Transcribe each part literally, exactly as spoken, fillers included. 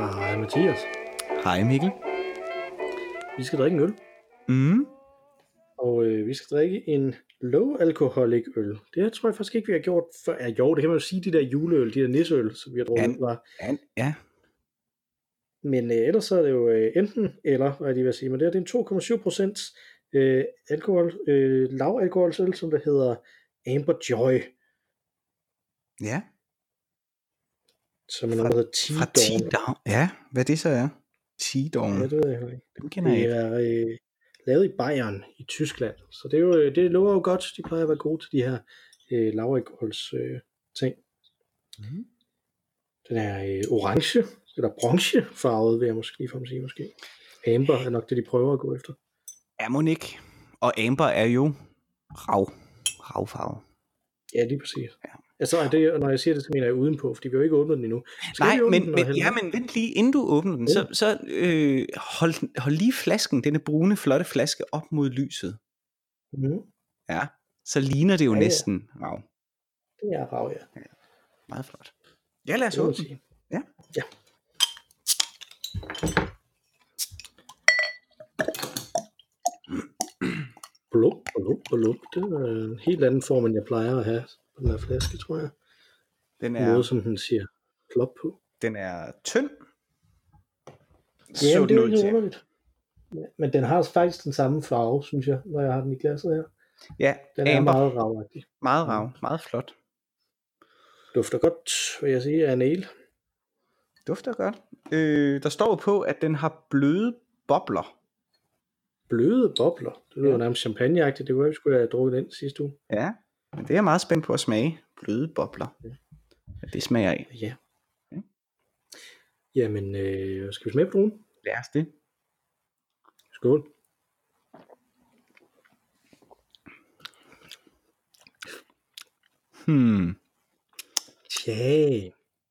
Hej Mathias. Hej Mikkel. Vi skal drikke en øl. Mm. Og øh, vi skal drikke en low alcoholic øl. Det tror jeg faktisk ikke vi har gjort før. Ja, jo, det kan man jo sige, de der juleøl, de der nisseøl, som vi har drukket, Ja, var. ja, ja. Men øh, ellers så er det jo øh, enten eller, hvad de vil sige, men det er, det er en to komma syv procent øh, alkohol, øh, lav alkoholsøl, som der hedder Amber Joy, Ja. som er noget, der hedder Fra T-Dawn. T-Dawn. Ja, hvad det så er. T-Dawn. Ja, det ved jeg heller ikke. Dem kender jeg Det ikke. er øh, lavet i Bayern i Tyskland, så det, er jo, øh, det lover jo godt. De plejer at være gode til de her øh, lavalkohols øh, ting. Mm. Den er øh, orange, eller bronze farvet, vil jeg måske lige sige måske. Amber er nok det, de prøver at gå efter. Er mon ikke. Og Amber er jo rav. Ravfarve. Ja, lige præcis. Ja. Altså, er det, når jeg siger det, så mener jeg udenpå, fordi vi har jo ikke åbnet den endnu. Skal Nej, vi åbne men, den, men, og ja, men vent lige, inden du åbner den, Ja. så, så øh, hold, hold lige flasken, denne brune, flotte flaske, op mod lyset. Mm, Ja, så ligner det jo Ja, ja, ja. næsten rav. det er rav, ja. Meget flot. Ja, lad os Det må man åbne. sige. Ja. Ja. Blub, blub, blub. Det er en helt anden form, end jeg plejer at have på den her flaske, tror jeg. Den En måde, er, som den siger plop på. den er tynd. Ja, Så men det er jo den ud ikke til. underligt. Ja, men den har faktisk den samme farve, synes jeg, når jeg har den i glasset her. Ja, Den er Amber. meget ravagtig. Meget rav, meget flot. Dufter godt, vil jeg sige, af en ale. Dufter godt. Øh, der står på, at den har bløde bobler. Bløde bobler. Det lyder Ja. ja. nærmest champagneagtigt. Det kunne jeg, vi skulle have drukket den sidste uge. Ja, men det er jeg meget spændt på at smage. Bløde bobler. Hvad det smager af. Ja. Ja. Jamen, øh, skal vi smage på druen? Lad os det. Skål. Hmm. Tja.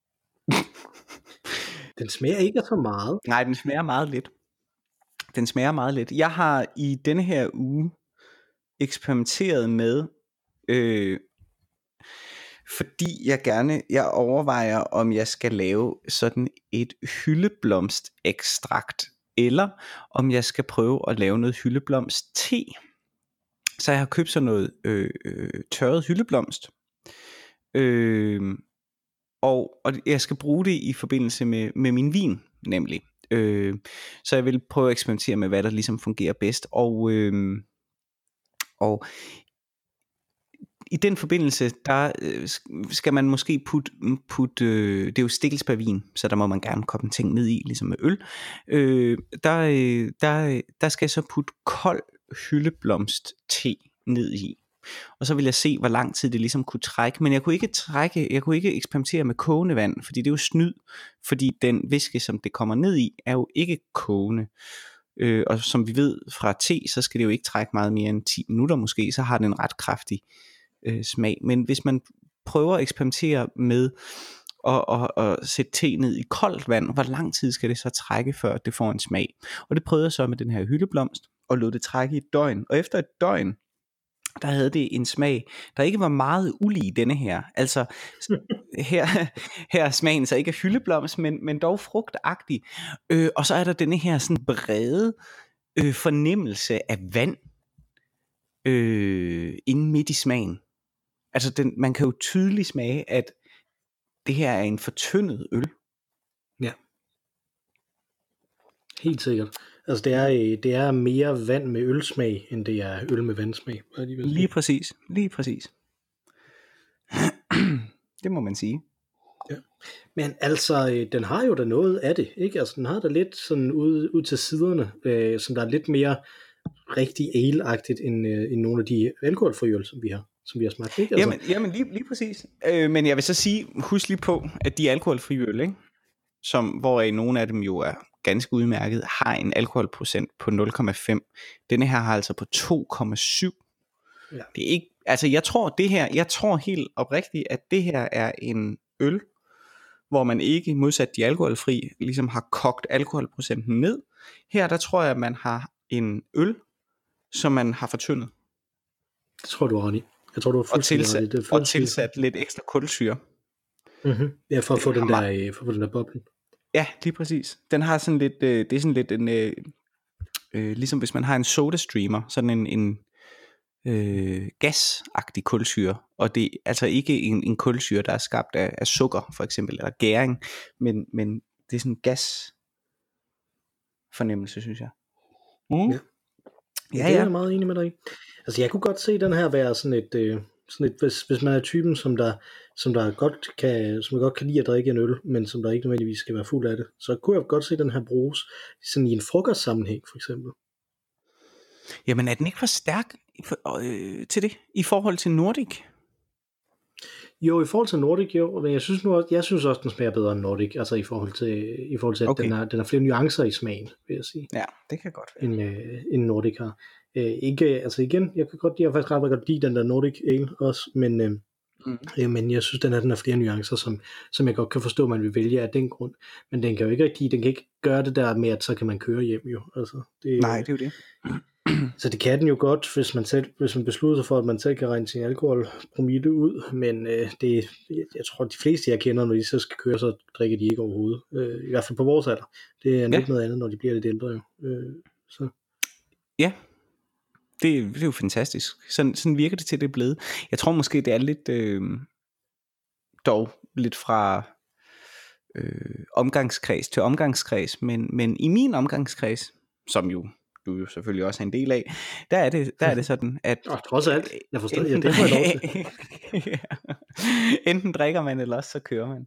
Den smager ikke af så meget. Nej, den smager meget lidt. Den smager meget lidt. Jeg har i denne her uge eksperimenteret med, øh, fordi jeg gerne, jeg overvejer, om jeg skal lave sådan et hyldeblomstekstrakt, eller om jeg skal prøve at lave noget hyldeblomst te. Så jeg har købt sådan noget øh, øh, tørret hyldeblomst, øh, og, og jeg skal bruge det i forbindelse med, med min vin, nemlig. Øh, så jeg vil prøve at eksperimentere med, hvad der ligesom fungerer bedst, og, øh, og i den forbindelse, der øh, skal man måske putte, put, øh, det er jo stikkelsbærvin, så der må man gerne koppe en ting ned i, ligesom med øl. Øh, der, øh, der, der skal jeg så putte kold hyldeblomst te ned i. Og så vil jeg se, hvor lang tid det ligesom kunne trække. Men jeg kunne ikke trække, jeg kunne ikke eksperimentere med kogende vand, fordi det er jo snyd. Fordi den væske, som det kommer ned i, er jo ikke kogende. Øh, og som vi ved fra te, så skal det jo ikke trække meget mere end ti minutter måske. Så har den en ret kraftig øh, smag. Men hvis man prøver at eksperimentere med at, at, at sætte te ned i koldt vand, hvor lang tid skal det så trække, før det får en smag? Og det prøvede jeg så med den her hyldeblomst, og lod det trække i et døgn. Og efter et døgn, der havde det en smag, der ikke var meget ulig denne her. Altså, her, her er smagen så ikke af hyldeblomst, men, men dog frugtagtig. Øh, og så er der denne her sådan brede øh, fornemmelse af vand øh, inde midt i smagen. Altså, den, man kan jo tydeligt smage, at det her er en fortyndet øl. Ja. Helt sikkert. Altså, det er, øh, det er mere vand med ølsmag, end det er øl med vandsmag. Hvad er de vil sige? Lige præcis, lige præcis. Det må man sige. Ja. Men altså, øh, den har jo da noget af det, ikke? Altså, den har da lidt sådan ud, ud til siderne, øh, som der er lidt mere rigtig ale-agtigt, end, øh, end nogle af de alkoholfri øl, som vi har, som vi har smagt, ikke? Altså, Jamen, jamen lige, lige præcis. Øh, men jeg vil så sige, husk lige på, at de alkoholfri øl, ikke? Som, hvoraf nogle af dem jo er ganske udmærket, har en alkoholprocent på nul komma fem. Denne her har altså på to komma syv. Ja. Det er ikke, altså jeg tror det her, jeg tror helt oprigtigt, at det her er en øl, hvor man ikke, modsat de alkoholfri, ligesom har kogt alkoholprocenten ned. Her der tror jeg, at man har en øl, som man har fortyndet. det tror du har ret i. Jeg tror, du har Og fuldstændig ret i. tilsat, Det er og fuldstændig- tilsat lidt ekstra kulsyre. Mhm. Ja, for at få Det den har der, øh, for at få den der boble. Ja, lige præcis. Den har sådan lidt, øh, det er sådan lidt en, øh, øh, ligesom hvis man har en soda streamer, sådan en, en øh, gasagtig kulsyre, og det er altså ikke en, en kulsyre, der er skabt af, af sukker, for eksempel, eller gæring, men, men det er sådan en gas fornemmelse, synes jeg. Mm. Ja. Ja, Ja, det er ja. jeg meget enig med dig i. Altså jeg kunne godt se den her være sådan et, øh, sådan et hvis, hvis man er typen, som der, som der godt kan, som godt kan lide at drikke en øl, men som der ikke nødvendigvis skal være fuld af det, så kunne jeg godt se den her bruges sådan i en frokostsammenhæng for eksempel. Jamen er den ikke for stærk for, øh, til det, i forhold til Nordic? Jo, i forhold til Nordic, jo, men jeg synes nu også, jeg synes også, den smager bedre end Nordic, altså i forhold til, i forhold til at Okay. den, har, den har flere nuancer i smagen, vil jeg sige, Ja, det kan godt være. end, øh, end Nordic har. Øh, ikke, altså igen, jeg kan godt, jeg kan faktisk ret godt lide den der Nordic Ale også, men, øh, Mm. øh, men jeg synes, den her, den har flere nuancer, som, som jeg godt kan forstå, man vil vælge af den grund, men den kan jo ikke rigtig, den kan ikke gøre det der med, at så kan man køre hjem jo, altså. Det, Nej, det er jo det. Så det kan den jo godt, hvis man selv, hvis man beslutter sig for, at man selv kan regne sin alkoholpromille ud, men øh, det, jeg tror, de fleste jeg kender, når de så skal køre, så drikker de ikke overhovedet. Øh, I hvert fald på vores alder. Det er Ja. lidt noget andet, når de bliver lidt ældre jo. Øh, så. Ja, det, det er jo fantastisk. Sådan, sådan virker det til, det er blevet. Jeg tror måske, det er lidt, øh, dog lidt fra øh, omgangskreds til omgangskreds, men, men i min omgangskreds, som jo du jo selvfølgelig også er en del af, der er det, der er det sådan, at Oh, trods alt, jeg forstår, ja, enten, det får jeg lov til. ja. Enten drikker man, eller også så kører man.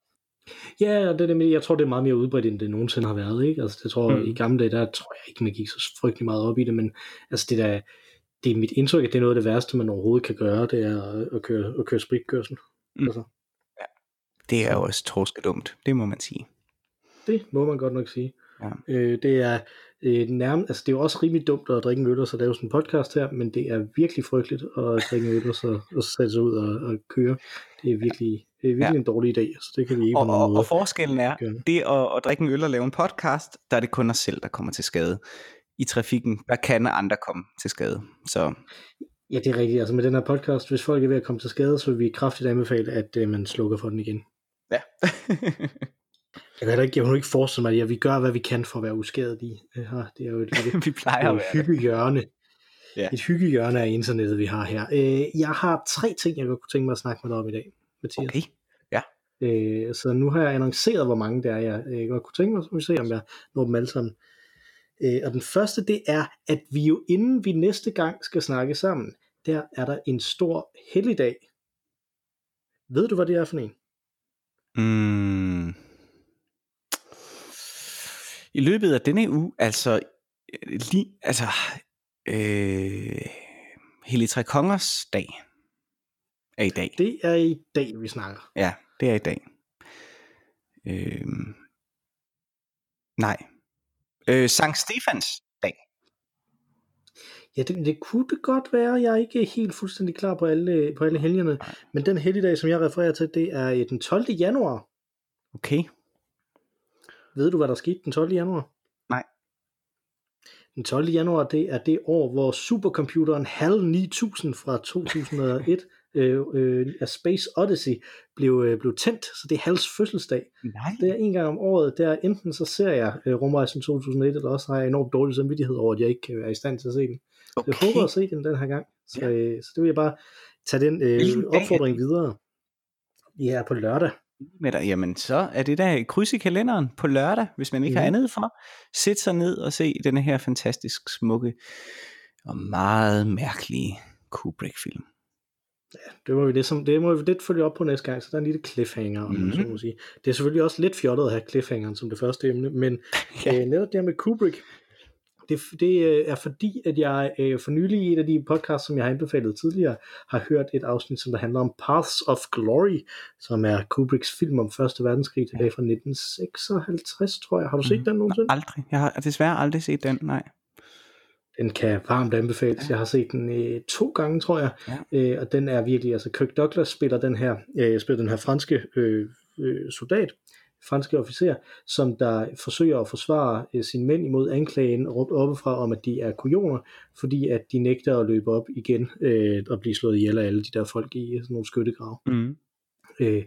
Ja, det er det, jeg tror, det er meget mere udbredt, end det nogensinde har været, ikke? Altså, det tror, mm. i gamle dage, der tror jeg ikke, man gik så frygtelig meget op i det, men altså, det der, det er mit indtryk, at det er noget af det værste, man overhovedet kan gøre, det er at, at køre, at køre spritkørsel. Mm. Altså. Ja. Det er jo også torskedumt, det må man sige. Det må man godt nok sige. Ja. Øh, det er øh, nærmest, altså det er jo også rimelig dumt at drikke en øl og så lave sådan en podcast her, men det er virkelig frygteligt at drikke en øl og så, og så sætte sig ud og, og køre. Det er virkelig, det er virkelig ja. en dårlig idé, så det kan vi ikke og, på nogen og, måde. Og forskellen er, gøre. det at, at drikke en øl og lave en podcast, der er det kun os selv, der kommer til skade. I trafikken, der kan andre komme til skade. Så ja, det er rigtigt. Altså med den her podcast, hvis folk er ved at komme til skade, så vil vi kraftigt anbefale, at øh, man slukker for den igen. Ja. Jeg kan ikke, jeg kan ikke forestille mig, at vi gør, hvad vi kan for at være uskadelige. Det er jo et, lille, vi plejer et hyggehjørne. Ja. Et hyggehjørne af internettet, vi har her. Jeg har tre ting, jeg godt kunne tænke mig at snakke med dig om i dag, Mathias. Okay, ja. Så nu har jeg annonceret, hvor mange der er, jeg godt kunne tænke mig, så vi se, om jeg når dem alle sammen. Og den første, det er, at vi jo inden vi næste gang skal snakke sammen, der er der en stor helligdag. Ved du, hvad det er for en? Mm. I løbet af denne uge, altså, lige, altså, øh, Hellig Tre Kongers dag er i dag. Det er i dag, vi snakker. Ja, det er i dag. Øh, nej. Øh, Sankt Stefans dag. Ja, det, det kunne det godt være. Jeg er ikke helt fuldstændig klar på alle, på alle helgerne. Men den helligdag, som jeg refererer til, det er den tolvte januar. Okay. Ved du, hvad der skete den tolvte januar? Nej. Den tolvte januar, det er det år, hvor supercomputeren HAL ni tusind fra to tusind og et øh, øh, af Space Odyssey blev, øh, blev tændt. Så det er HALs fødselsdag. Nej. Det er en gang om året. Der enten så ser jeg øh, Rumrejsen to tusind og et, eller også har jeg enormt dårlig samvittighed over, at jeg ikke kan være i stand til at se den. Okay. Jeg håber at se den den her gang. Så, ja. øh, så det vil jeg bare tage den øh, opfordring videre. Ja, på lørdag. Med dig. Jamen så er det der kryds i kalenderen på lørdag, hvis man ikke mm. har andet for. Sæt sig ned og se denne her fantastisk smukke og meget mærkelige Kubrick-film. Ja, det må vi ligesom, det må vi lidt følge op på næste gang, så der er en lille cliffhanger, om mm. så må sige. Det er selvfølgelig også lidt fjollet at have cliffhangeren som det første emne, men ja. øh, netop det med Kubrick, det, det er fordi, at jeg øh, for nylig i et af de podcasts, som jeg har anbefalet tidligere, har hørt et afsnit, som der handler om Paths of Glory, som er Kubricks film om første verdenskrig tilbage fra nitten seksoghalvtreds, tror jeg. Har du set mm. den nogensinde? Aldrig. Jeg har desværre aldrig set den, nej. Den kan varmt anbefales. Ja. Jeg har set den øh, to gange, tror jeg. Ja. Øh, og den er virkelig, altså Kirk Douglas spiller den her, øh, spiller den her franske øh, øh, soldat, franske officer, som der forsøger at forsvare øh, sine mænd imod anklagen råbt oppefra om, at de er kujoner, fordi at de nægter at løbe op igen øh, og blive slået ihjel af alle de der folk i sådan nogle skyttegrave. Mm. Øh,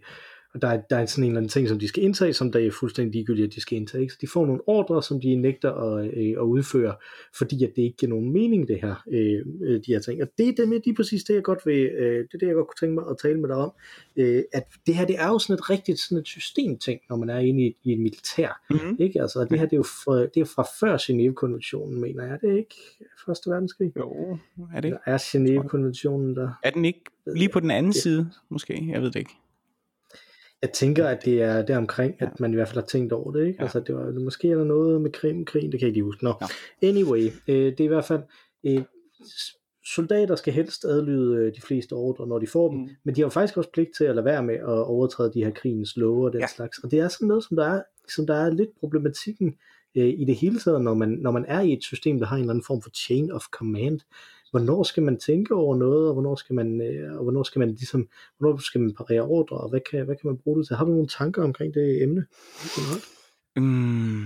og der er, der er sådan en eller anden ting, som de skal indtage, som der er fuldstændig ligegyldigt, at de skal indtage. Ikke? Så de får nogle ordre, som de nægter at, øh, at udføre, fordi at det ikke giver nogen mening, det her, øh, de her ting. Og det er det med lige præcis det, jeg godt vil, øh, det er det, jeg godt kunne tænke mig at tale med dig om, øh, at det her, det er jo sådan et rigtigt sådan et systemting, når man er inde i, i et militær. Mm-hmm. Ikke? Altså, det her, det er jo fra, det er fra før Genève-konventionen, mener jeg. Det er ikke Første Verdenskrig? Jo, er det ikke? Der er Genève-konventionen der. Er den ikke lige på den anden ja. side, måske? Jeg ved det ikke. Jeg tænker, at det er der omkring, at ja. man i hvert fald har tænkt over det, ikke? Ja. Altså, det var, måske er der noget med Krim, krigen, det kan jeg ikke lige huske. Nå. Ja. Anyway, øh, det er i hvert fald, øh, soldater skal helst adlyde øh, de fleste ordre, når de får dem, mm. men de har jo faktisk også pligt til at lade være med at overtræde de her krigens love og den ja. slags. Og det er sådan noget, som der er, som der er lidt problematikken øh, i det hele taget, når man, når man er i et system, der har en eller anden form for chain of command. Hvornår skal man tænke over noget, og hvornår skal man, øh, og hvornår skal man ligesom, hvornår skal man parere ordre, og hvad kan, hvad kan man bruge det til? Har du nogle tanker omkring det emne? Mm.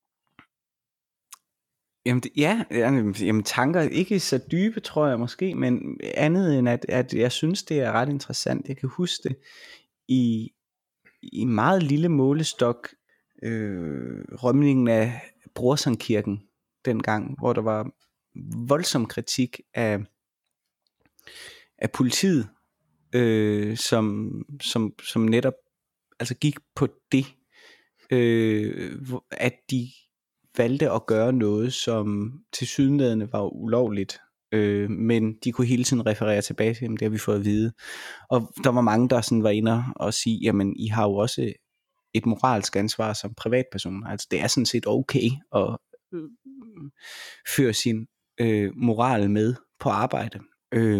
Jamen, det, ja, jamen tanker ikke så dybe, tror jeg måske, men andet end at, at jeg synes, det er ret interessant. Jeg kan huske det i, i meget lille målestok, øh, rømningen af Brorsons-kirken dengang, hvor der var voldsom kritik af, af politiet, øh, som, som, som netop altså gik på det, øh, at de valgte at gøre noget, som tilsyneladende var ulovligt, øh, men de kunne hele tiden referere tilbage til, jamen det har vi fået at vide. Og der var mange, der sådan var inde og sige, jamen I har jo også et moralsk ansvar som privatpersoner. Altså det er sådan set okay at øh, føre sin øh, moral med på arbejde. Øh,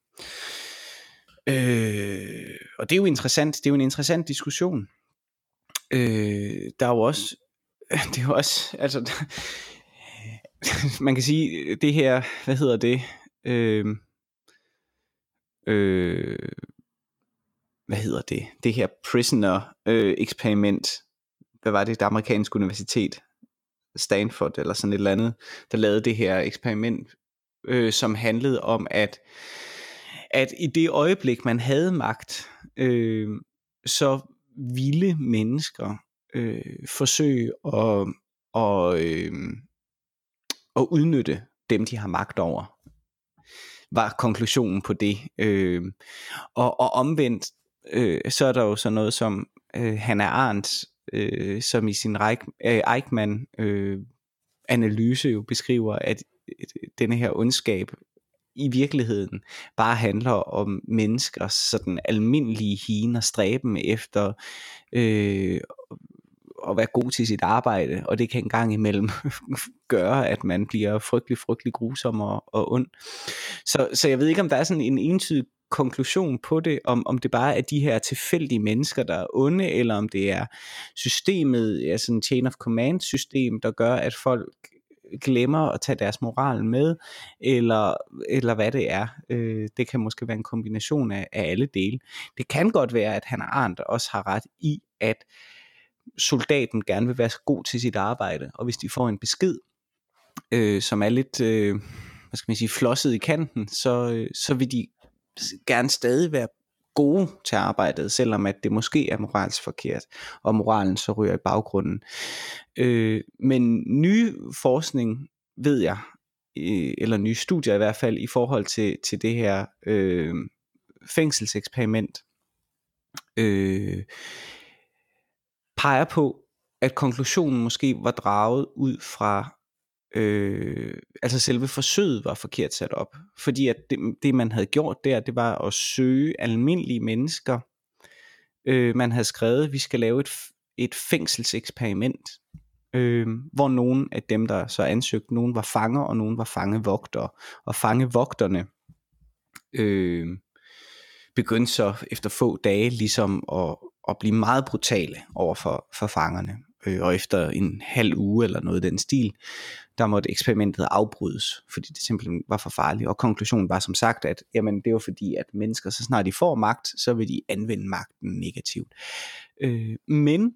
øh, og det er jo interessant, det er jo en interessant diskussion. Øh, der er jo også det er jo også, altså man kan sige det her, hvad hedder det, øh, øh, hvad hedder det, det her prisoner øh, eksperiment, hvad var det, det amerikanske universitet, Stanford eller sådan et eller andet, der lavede det her eksperiment, øh, som handlede om, at, at i det øjeblik, man havde magt, øh, så ville mennesker øh, forsøge at, og, øh, at udnytte dem, de har magt over, var konklusionen på det. Øh, og, og omvendt, øh, så er der jo sådan noget som øh, Hannah Arendt, øh, som i sin Reich, øh, Eichmann øh, analyse jo beskriver, at denne her ondskab i virkeligheden bare handler om menneskers sådan almindelige hien og stræben efter øh, at være god til sit arbejde, og det kan engang imellem gøre, at man bliver frygtelig, frygtelig grusom og, og ond. Så, så jeg ved ikke, om der er sådan en entydig konklusion på det, om, om det bare er de her tilfældige mennesker, der er onde, eller om det er systemet, altså en chain of command system, der gør, at folk glemmer at tage deres moral med, eller, eller hvad det er. Øh, det kan måske være en kombination af, af alle dele. Det kan godt være, at Hannah Arendt også har ret i, at soldaten gerne vil være god til sit arbejde, og hvis de får en besked, øh, som er lidt, øh, hvad skal man sige, flosset i kanten, så, øh, så vil de gerne stadig være gode til arbejdet, selvom at det måske er moralsk forkert, og moralen så ryger i baggrunden. Øh, men ny forskning, ved jeg, øh, eller nye studier i hvert fald, i forhold til, til det her øh, fængselseksperiment, øh, peger på, at konklusionen måske var draget ud fra, øh, altså selve forsøget var forkert sat op, fordi at det, det man havde gjort der, det var at søge almindelige mennesker. Øh, man havde skrevet, at vi skal lave et, et fængselseksperiment, øh, hvor nogle af dem, der så ansøgte, nogen var fanger, og nogen var fangevogtere, og fangevogterne øh, begyndte så efter få dage ligesom at at blive meget brutale over for, for fangerne. Øh, og efter en halv uge eller noget i den stil, der måtte eksperimentet afbrydes, fordi det simpelthen var for farligt. Og konklusionen var som sagt, at jamen, det var fordi, at mennesker, så snart de får magt, så vil de anvende magten negativt. Øh, men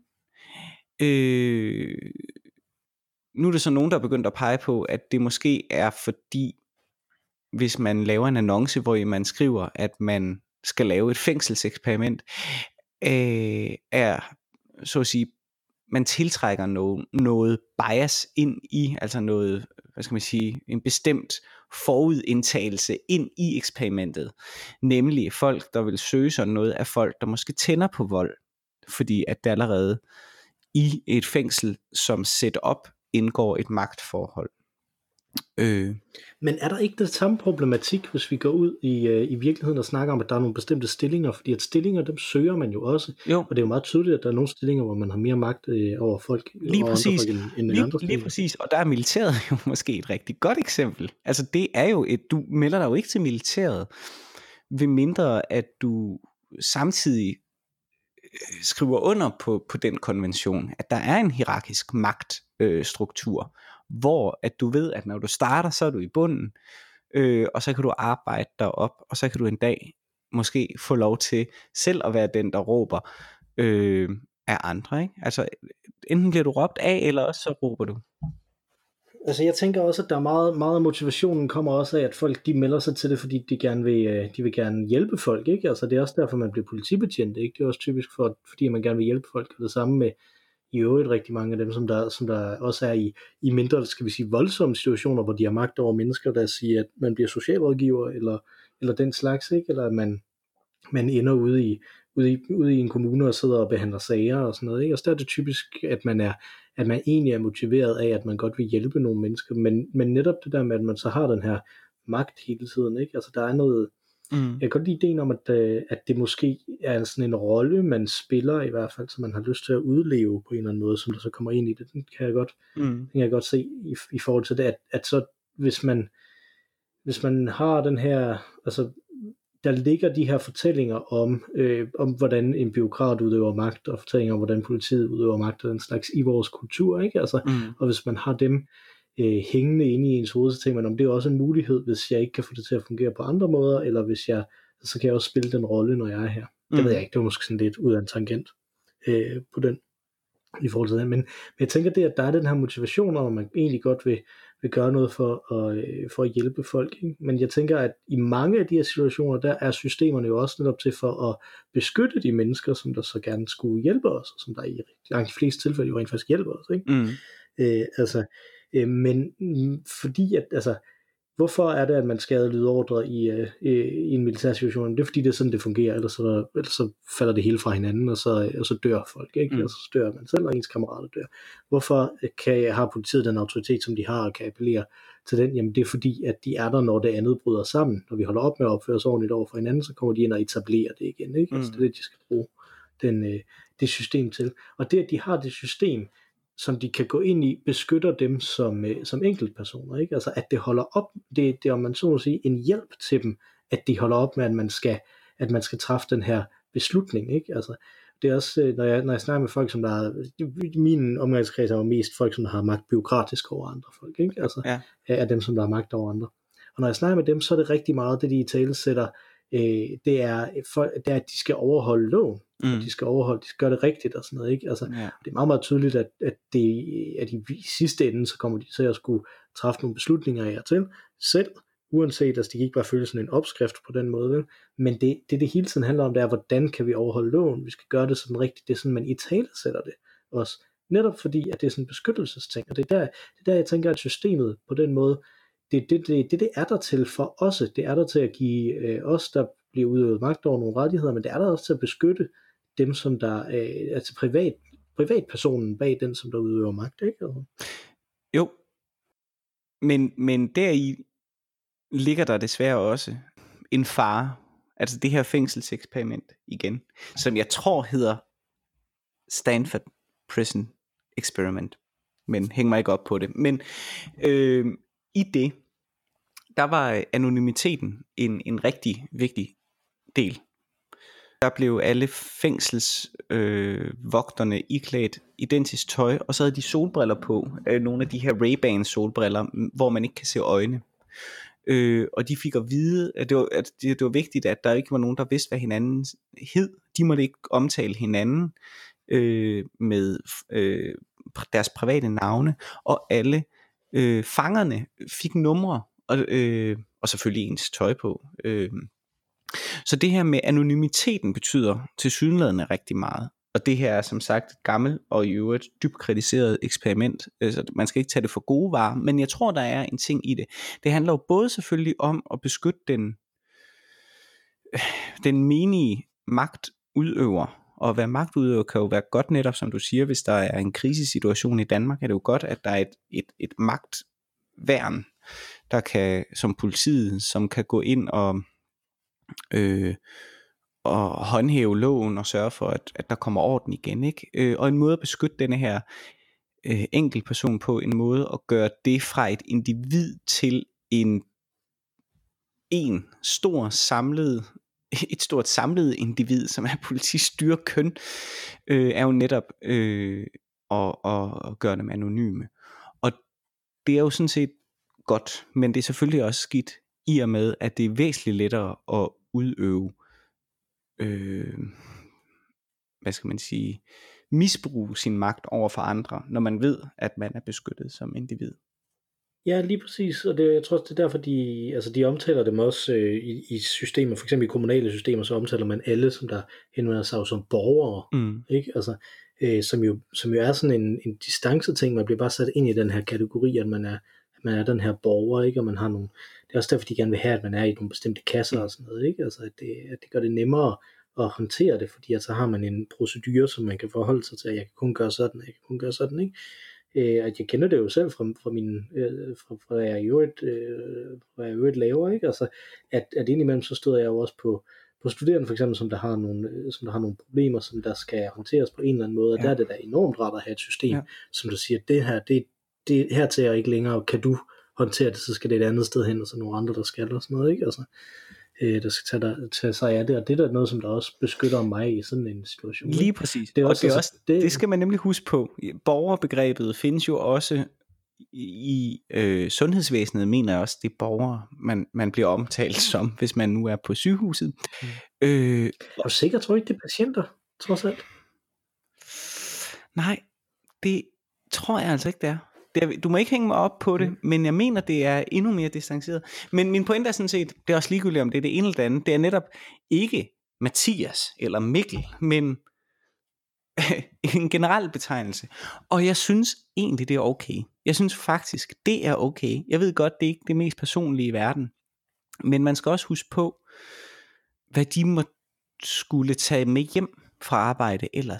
øh, nu er der så nogen, der er begyndt at pege på, at det måske er fordi, hvis man laver en annonce, hvor man skriver, at man skal lave et fængselseksperiment, øh, er, så at sige, man tiltrækker noget, noget bias ind i, altså noget, hvad skal man sige, en bestemt forudindtagelse ind i eksperimentet, nemlig folk, der vil søge sådan noget, af folk, der måske tænder på vold, fordi at det allerede i et fængsel som setup indgår et magtforhold. Øh. Men er der ikke den samme problematik, hvis vi går ud i, øh, i virkeligheden og snakker om, at der er nogle bestemte stillinger, fordi at stillinger, dem søger man jo også, jo. Og det er jo meget tydeligt, at der er nogle stillinger, hvor man har mere magt øh, over folk, lige over præcis. andre folk end, end lige, andre lige præcis, og der er militæret jo måske et rigtig godt eksempel. Altså det er jo et, du melder dig jo ikke til militæret, ved mindre at du samtidig skriver under på, på den konvention, at der er en hierarkisk magtstruktur, øh, hvor at du ved, at når du starter, så er du i bunden, øh, og så kan du arbejde dig op, og så kan du en dag måske få lov til selv at være den, der råber øh, af andre, ikke? Altså enten bliver du råbt af, eller også så råber du. Altså jeg tænker også, at der er meget, meget af motivationen kommer også af, at folk de melder sig til det, fordi de gerne vil, de vil gerne hjælpe folk, ikke? Altså det er også derfor, man bliver politibetjent, ikke? Det er også typisk for, fordi man gerne vil hjælpe folk, og det samme med i øvrigt rigtig mange af dem, som der, som der også er i, i mindre, skal vi sige, voldsomme situationer, hvor de har magt over mennesker, der siger, at man bliver socialrådgiver, eller, eller den slags, ikke? Eller at man, man ender ude i, ude, i, ude i en kommune og sidder og behandler sager og sådan noget, ikke? Og så er det typisk, at man er at man egentlig er motiveret af, at man godt vil hjælpe nogle mennesker, men, men netop det der med, at man så har den her magt hele tiden, ikke? Altså der er noget, mm. jeg kan godt lide ideen om, at, at det måske er sådan en rolle, man spiller i hvert fald, så man har lyst til at udleve på en eller anden måde, som der så kommer ind i det. Den kan jeg godt, mm. den kan jeg godt se i, i forhold til det, at, at så hvis man, hvis man har den her, altså der ligger de her fortællinger om, øh, om hvordan en bureaukrat udøver magt, og fortællinger om, hvordan politiet udøver magt, og den slags i vores kultur, ikke? Altså, mm. Og hvis man har dem øh, hængende inde i ens hoved, så tænker man, om det er også en mulighed, hvis jeg ikke kan få det til at fungere på andre måder, eller hvis jeg, så kan jeg også spille den rolle, når jeg er her. Mm. Det ved jeg ikke, det var måske sådan lidt ud af en tangent øh, på den, i forhold til det. Men, men jeg tænker det, at der er den her motivation om, at man egentlig godt vil, vil gøre noget for at, øh, for at hjælpe folk, ikke? Men jeg tænker, at i mange af de her situationer, der er systemerne jo også netop til for at beskytte de mennesker, som der så gerne skulle hjælpe os, og som der i langt de fleste tilfælde jo rent faktisk hjælper os, ikke? Mm. Øh, altså, øh, men fordi at, altså, hvorfor er det, at man skal adlyde ordre i, øh, i en militær situation? Det er fordi, det er sådan, det fungerer, ellers så, ellers så falder det hele fra hinanden, og så, og så dør folk, ikke? Mm. Og så dør man selv, og ens kammerater dør. Hvorfor kan, har politiet den autoritet, som de har, og kan appellere til den? Jamen det er fordi, at de er der, når det andet bryder sammen. Når vi holder op med at opføre os ordentligt over for hinanden, så kommer de ind og etablerer det igen, ikke? Mm. Altså det er det, de skal bruge den, øh, det system til. Og det, at de har det system, som de kan gå ind i, beskytter dem som, øh, som enkeltpersoner, ikke? Altså at det holder op, det, det er, om man så må sige, en hjælp til dem, at de holder op med, at man skal, at man skal træffe den her beslutning, ikke? Altså det er også, når jeg, når jeg snakker med folk, som der er, min omgangskreds er jo mest folk, som der har magt bureaukratisk over andre folk, ikke? Altså ja. Er dem, som der har magt over andre. Og når jeg snakker med dem, så er det rigtig meget, det de i tale sætter, øh, det, er, for, det er, at de skal overholde loven. Mm. De skal overholde, de skal gøre det rigtigt og sådan noget, ikke? Altså, ja. Det er meget, meget tydeligt, at, at, det, at i sidste ende, så kommer de til at skulle træffe nogle beslutninger af jer til selv, uanset, altså de kan ikke bare følge sådan en opskrift på den måde, vel? Men det, det, det hele tiden handler om, det er, hvordan kan vi overholde loven? Vi skal gøre det sådan rigtigt, det er sådan, man i tale sætter det også. Netop fordi, at det er sådan en beskyttelsesting, og det er der, det er der jeg tænker, at systemet på den måde, det, det, det, det, det er der til for os, det er der til at give øh, os, der bliver udøvet magt over nogle rettigheder, men det er der også til at beskytte dem, som der øh, altså privat, privatpersonen bag den, som der udøver magt, ikke? Altså. Jo, men, men deri ligger der desværre også en fare, altså det her fængselseksperiment igen, som jeg tror hedder Stanford Prison Experiment, men hæng mig ikke op på det, men øh, i det, der var anonymiteten en, en rigtig vigtig del. Der blev alle fængselsvogterne øh, iklædt identisk tøj, og så havde de solbriller på, øh, nogle af de her Ray-Ban solbriller, hvor man ikke kan se øjne. Øh, og de fik at vide, at det, var, at det, det var vigtigt, at der ikke var nogen, der vidste, hvad hinanden hed. De måtte ikke omtale hinanden øh, med øh, deres private navne, og alle øh, fangerne fik numre, og, øh, og selvfølgelig ens tøj på. Øh, Så det her med anonymiteten betyder tilsyneladende rigtig meget. Og det her er som sagt et gammelt og i øvrigt dybt kritiseret eksperiment. Altså, man skal ikke tage det for gode varer, men jeg tror, der er en ting i det. Det handler jo både selvfølgelig om at beskytte den, den menige magtudøver. Og at være magtudøver kan jo være godt netop, som du siger, hvis der er en krisesituation i Danmark, er det jo godt, at der er et, et, et magtværn, der kan, som politiet, som kan gå ind og Øh, og håndhæve loven og sørge for, at, at der kommer orden igen, ikke? Øh, og en måde at beskytte denne her øh, enkeltperson på, en måde at gøre det fra et individ til en en stor samlet et stort samlet individ, som er politistyrkøn, øh, er jo netop øh, at, at gøre dem anonyme. Og det er jo sådan set godt, men det er selvfølgelig også skidt, i og med, at det er væsentligt lettere at udøve, øh, hvad skal man sige, misbruge sin magt over for andre, når man ved, at man er beskyttet som individ. Ja, lige præcis, og det, jeg tror også, det er derfor, de, altså de omtaler dem også øh, i, i systemer, for eksempel i kommunale systemer, så omtaler man alle, som der henvender sig som borgere, mm. ikke? Altså, øh, som, jo, som jo er sådan en, en distanceting, man bliver bare sat ind i den her kategori, at man er, at man er den her borger, ikke? Og man har nogle, det er også derfor, de gerne vil have, at man er i nogle bestemte kasser og sådan noget, ikke? Altså, at det, at det gør det nemmere at håndtere det, fordi at så har man en procedure, som man kan forholde sig til, at jeg kan kun gøre sådan, jeg kan kun gøre sådan, ikke? Øh, at jeg kender det jo selv fra, fra min, øh, fra, fra jeg i øvrigt, øh, fra jeg i øvrigt laver, ikke? Altså, at, at indimellem så støder jeg jo også på, på studerende for eksempel, som der har nogle, som der har nogle problemer, som der skal håndteres på en eller anden måde, og ja. Der er det da enormt rart at have et system, ja. Som der siger, det her, det, det her til jeg ikke længere, kan du håndtere det, så skal det et andet sted hen, og så nogle andre, der skal, og sådan noget, ikke? Altså, øh, der skal tage, der, tage sig af det, og det er der noget, som der også beskytter mig i sådan en situation. Lige præcis, det, er også, og det, er også, det, det skal man nemlig huske på. Borgerbegrebet findes jo også i øh, sundhedsvæsenet, mener jeg også, det er borgere, man, man bliver omtalt som, hvis man nu er på sygehuset. Mm. Øh, er du sikker, tror du ikke, det er patienter, trods alt? Nej, det tror jeg altså ikke, det er. Det er, du må ikke hænge mig op på det, mm. men jeg mener, det er endnu mere distanceret. Men min pointe er sådan set, det er også ligegyldigt, om det er det ene eller det andet. Det er netop ikke Mathias eller Mikkel, men en generel betegnelse. Og jeg synes egentlig, det er okay. Jeg synes faktisk, det er okay. Jeg ved godt, det er ikke det mest personlige i verden. Men man skal også huske på, hvad de må skulle tage med hjem fra arbejde ellers.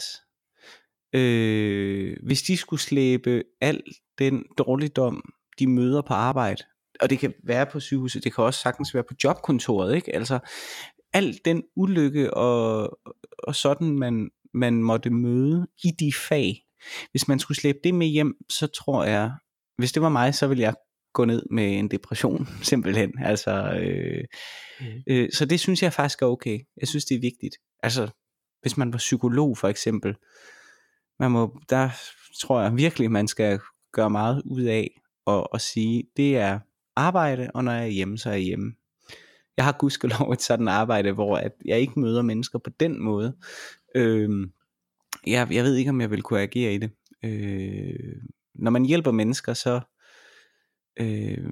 Øh, hvis de skulle slæbe al den dårligdom, de møder på arbejde, og det kan være på sygehuset, det kan også sagtens være på jobkontoret, ikke? Altså al den ulykke og, og sådan man, man måtte møde i de fag, hvis man skulle slæbe det med hjem, så tror jeg, hvis det var mig, så ville jeg gå ned med en depression, simpelthen. Altså, øh, mm. øh, så det synes jeg faktisk er okay. Jeg synes det er vigtigt. Altså, hvis man var psykolog for eksempel, man må, der tror jeg virkelig, man skal gøre meget ud af og, og sige, det er arbejde, og når jeg er hjemme, så er jeg hjemme. Jeg har gudskelov et sådan arbejde, hvor at jeg ikke møder mennesker på den måde. Øh, jeg, jeg ved ikke, om jeg vil kunne agere i det. Øh, når man hjælper mennesker, så øh,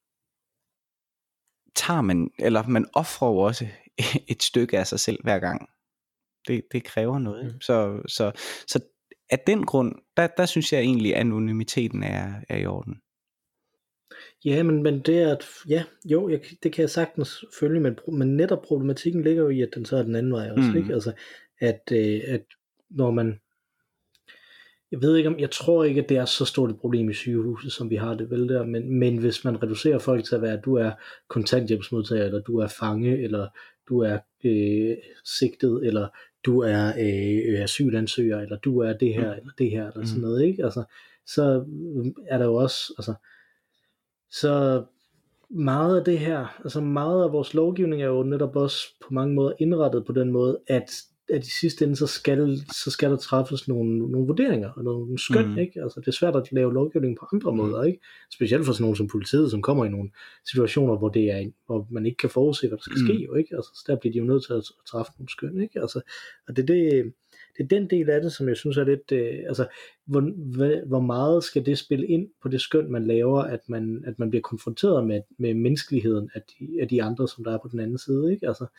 tager man, eller man offrer jo også et stykke af sig selv hver gang. Det, det kræver noget. Mm. Så, så, så af den grund, der, der synes jeg egentlig, at anonymiteten er, er i orden. Ja, men, men det er, at, ja, jo, jeg, det kan jeg sagtens følge, men, men netop problematikken ligger jo i, at den så er den anden vej også, mm. ikke? Altså, at, øh, at når man, jeg ved ikke om, jeg tror ikke, at det er så stort et problem i sygehuset, som vi har det vel der, men, men hvis man reducerer folk til at være, at du er kontanthjælpsmodtager, eller du er fange, eller du er øh, sigtet, eller du er øh, asylansøger, eller du er det her, mm. eller det her, eller sådan noget, ikke? Altså, så er der jo også, altså, så meget af det her, altså meget af vores lovgivning er jo netop også på mange måder indrettet på den måde, at, at i sidste ende, så skal, så skal der træffes nogle, nogle vurderinger og nogle skøn, mm. ikke? Altså det er svært at lave lovgivning på andre måder, ikke? Specielt for sådan nogle som politiet, som kommer i nogle situationer, hvor, det er, hvor man ikke kan forudse, hvad der skal mm. ske, jo, ikke? Altså så der bliver de jo nødt til at træffe nogle skøn, ikke? Altså, og det er det, det er den del af det, som jeg synes er lidt, øh, altså, hvor, hvor meget skal det spille ind på det skøn, man laver, at man, at man bliver konfronteret med, med menneskeligheden af de, af de andre, som der er på den anden side, ikke? Altså,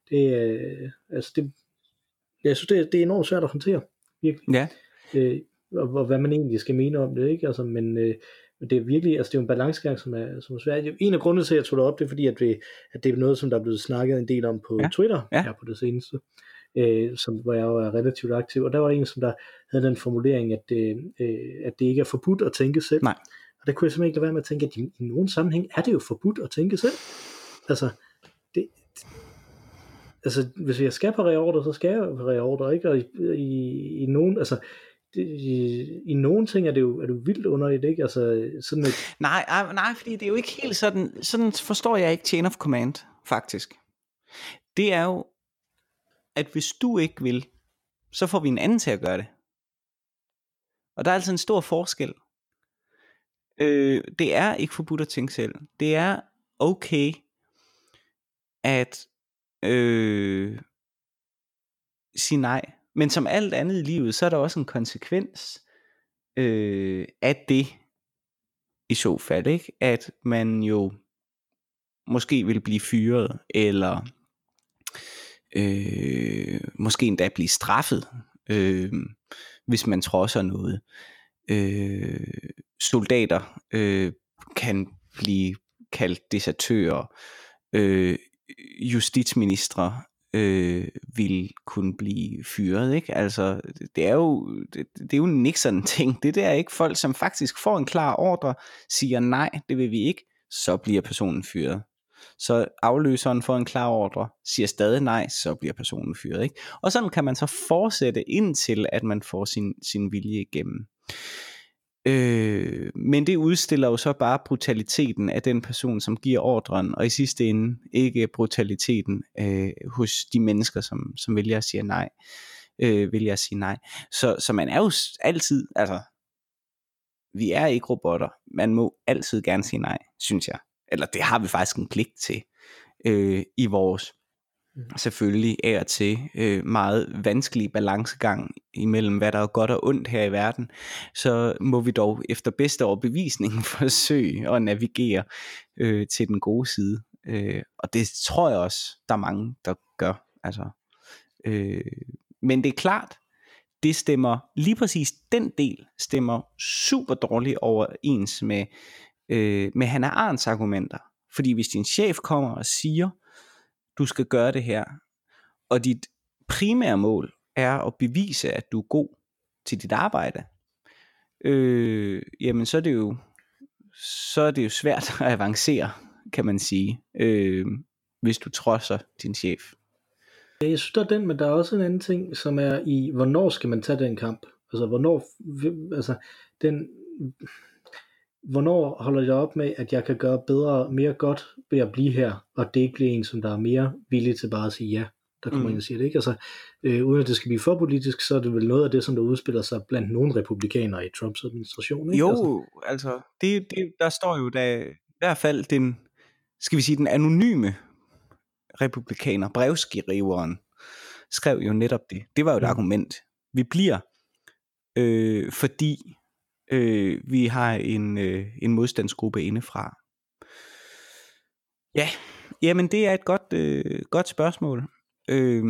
det, øh, altså det, jeg synes, det, det er enormt svært at håndtere, virkelig. Ja. Øh, og, og hvad man egentlig skal mene om det, ikke? Altså, men øh, det er virkelig, altså det er jo en balancegang, som er, som er svært. En af grundene til, at jeg tog det op, det er fordi, at, vi, at det er noget, som der er blevet snakket en del om på Ja. Twitter, Ja. her på det seneste, øh, som, hvor jeg jo er relativt aktiv, og der var en, som der havde den formulering, at, øh, at det ikke er forbudt at tænke selv. Nej. Og der kunne jeg simpelthen ikke lade være med at tænke, at i, i nogen sammenhæng er det jo forbudt at tænke selv. Altså, det, altså hvis jeg skal parere ordre, så skal jeg parere ordre, ikke? Og i, i, i nogen, altså det, i, i nogle ting er det jo, er det jo vildt underligt, ikke? Altså sådan et... Nej, nej, fordi det er jo ikke helt sådan, sådan forstår jeg ikke chain of command, faktisk. Det er jo, at hvis du ikke vil, så får vi en anden til at gøre det. Og der er altså en stor forskel. Øh, det er ikke forbudt at tænke selv. Det er okay at øh, sige nej. Men som alt andet i livet, så er der også en konsekvens øh, af det, i så fald, ikke? At man jo måske vil blive fyret, eller øh, måske endda blive straffet, øh, hvis man trodser noget. Øh, soldater øh, kan blive kaldt desertører. Øh, justitsministre øh, vil kunne blive fyret, ikke? Altså, det er jo det, det er jo Nixon ting. Det der er ikke folk, som faktisk får en klar ordre, siger nej, det vil vi ikke, så bliver personen fyret. Så afløseren får en klar ordre, siger stadig nej, så bliver personen fyret, ikke? Og sådan kan man så fortsætte indtil at man får sin, sin vilje igennem. Øh, men det udstiller jo så bare brutaliteten af den person, som giver ordren, og i sidste ende ikke brutaliteten øh, hos de mennesker, som, som vælger at sige nej. Øh, vælger at sige nej. Så, så man er jo altid, altså, vi er ikke robotter. Man må altid gerne sige nej, synes jeg. Eller det har vi faktisk en pligt til øh, i vores selvfølgelig af og til øh, meget vanskelige balancegang imellem hvad der er godt og ondt her i verden, så må vi dog efter bedste overbevisning forsøge at navigere øh, til den gode side, øh, og det tror jeg også der er mange der gør, altså, øh, men det er klart, det stemmer, lige præcis den del stemmer super dårligt overens med øh, med Hannah Arendts argumenter, fordi hvis din chef kommer og siger du skal gøre det her, og dit primære mål er at bevise, at du er god til dit arbejde, øh, jamen så er det jo så er det jo svært at avancere, kan man sige, øh, hvis du trodser din chef. Jeg synes der er den, men der er også en anden ting, som er i, hvornår skal man tage den kamp? Altså hvornår, altså den, hvornår holder jeg op med, at jeg kan gøre bedre, mere godt ved at blive her, og det ikke bliver en, som der er mere villig til bare at sige ja, der kommer mm. ind og siger det, ikke? Altså, øh, uden at det skal blive for politisk, så er det vel noget af det, som der udspiller sig blandt nogle republikanere i Trumps administration, ikke? Jo, altså, altså det, det, der står jo da i hvert fald den, skal vi sige, den anonyme republikaner, brevskriveren, skrev jo netop det. Det var jo et mm. argument. Vi bliver, øh, fordi øh, vi har en, øh, en modstandsgruppe indefra. Ja, jamen det er et godt, øh, godt spørgsmål. Øh,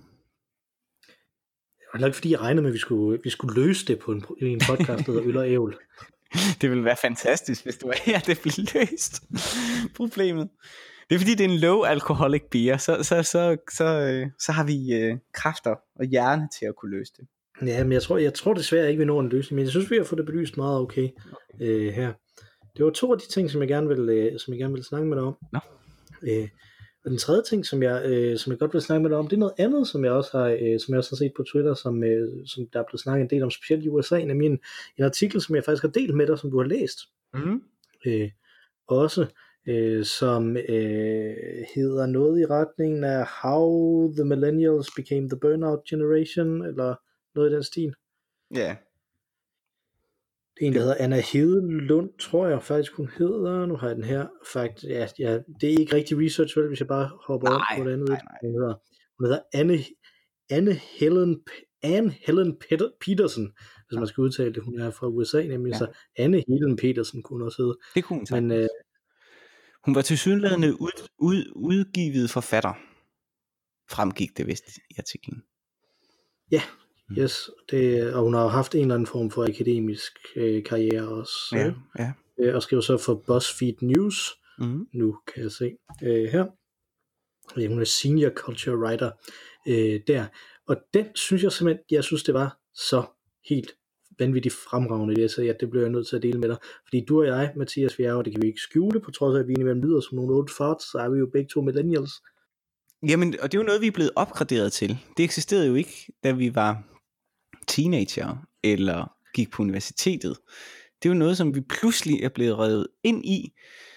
det var ikke fordi jeg regnede med, at vi skulle, vi skulle løse det på en, en podcast, der hedder Øl og Ævl. Det ville være fantastisk, hvis du var her, det blev løst problemet. Det er fordi, det er en low alcoholic beer, så, så, så, så, øh, så har vi øh, kræfter og hjerne til at kunne løse det. Ja, men jeg tror, jeg tror desværre ikke, vi når en løsning, men jeg synes, vi har fået det belyst meget okay, okay. Øh, her. Det var to af de ting, som jeg gerne vil, øh, som jeg gerne vil snakke med dig om. Nå. Øh, og den tredje ting, som jeg, øh, som jeg godt vil snakke med dig om, det er noget andet, som jeg også har, øh, som jeg også har set på Twitter, som, øh, som der er blevet snakket en del om, specielt i U S A, nemlig en, en artikel, som jeg faktisk har delt med dig, som du har læst. Mm-hmm. Øh, også, øh, som øh, hedder noget i retningen af How the Millennials Became the Burnout Generation, eller noget i den stil. Ja. Yeah. Det er en, der hedder Anna Hedelund, tror jeg faktisk hun hedder. Nu har jeg den her. Faktisk, ja, ja, det er ikke rigtig research, vel, hvis jeg bare hopper nej, op på det andet. Nej, nej. Hun hedder, hun hedder Anne, Anne Helen, Anne Helen Peter, Peterson, hvis man skal udtale det. Hun er fra U S A, nemlig ja. Så Anne Helen Peterson kunne også hedde. Det kunne hun sige. Men, øh, hun var tilsyneladende ud, ud, udgivet forfatter. fremgik det vist i artiklen. Ja, yes. Det, og hun har haft en eller anden form for akademisk øh, karriere også. Ja, øh, ja. Øh, og skriver så for BuzzFeed News. Mm. Nu kan jeg se øh, her. Øh, hun er senior culture writer øh, der. Og den synes jeg simpelthen, jeg synes det var så helt vanvittigt fremragende det, så ja, det bliver jeg nødt til at dele med dig. Fordi du og jeg, Mathias, vi er jo, det kan vi ikke skjule, på trods af, at vi indimellem lyder som nogle old farts, så er vi jo begge to millennials. Jamen, og det er jo noget, vi er blevet opgraderet til. Det eksisterede jo ikke, da vi var teenager eller gik på universitetet. Det er jo noget, som vi pludselig er blevet revet ind i,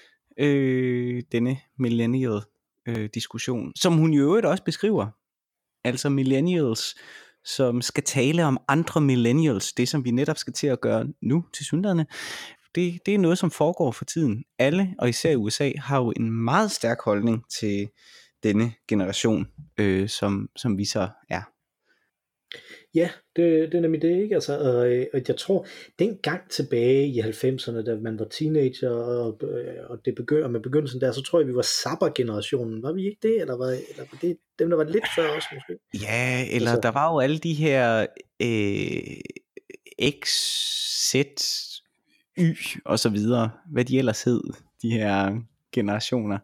øh, denne millennial øh, diskussion, som hun jo øvrigt også beskriver. Altså millennials, som skal tale om andre millennials, det som vi netop skal til at gøre nu til synligheden. Det, det er noget, som foregår for tiden. Alle, og især i U S A, har jo en meget stærk holdning til denne generation, øh, som, som vi så er. Ja, det, det er nemlig det, ikke? Altså, og, og jeg tror, den gang tilbage i halvfemserne, da man var teenager, og, og det begyndte med begyndelsen der, så tror jeg, vi var zapper-generationen. Var vi ikke det? Eller var, eller var det dem, der var lidt før os måske? Ja, eller altså, der var jo alle de her øh, X, Z, Y og så videre, hvad de ellers hed, de her generationer.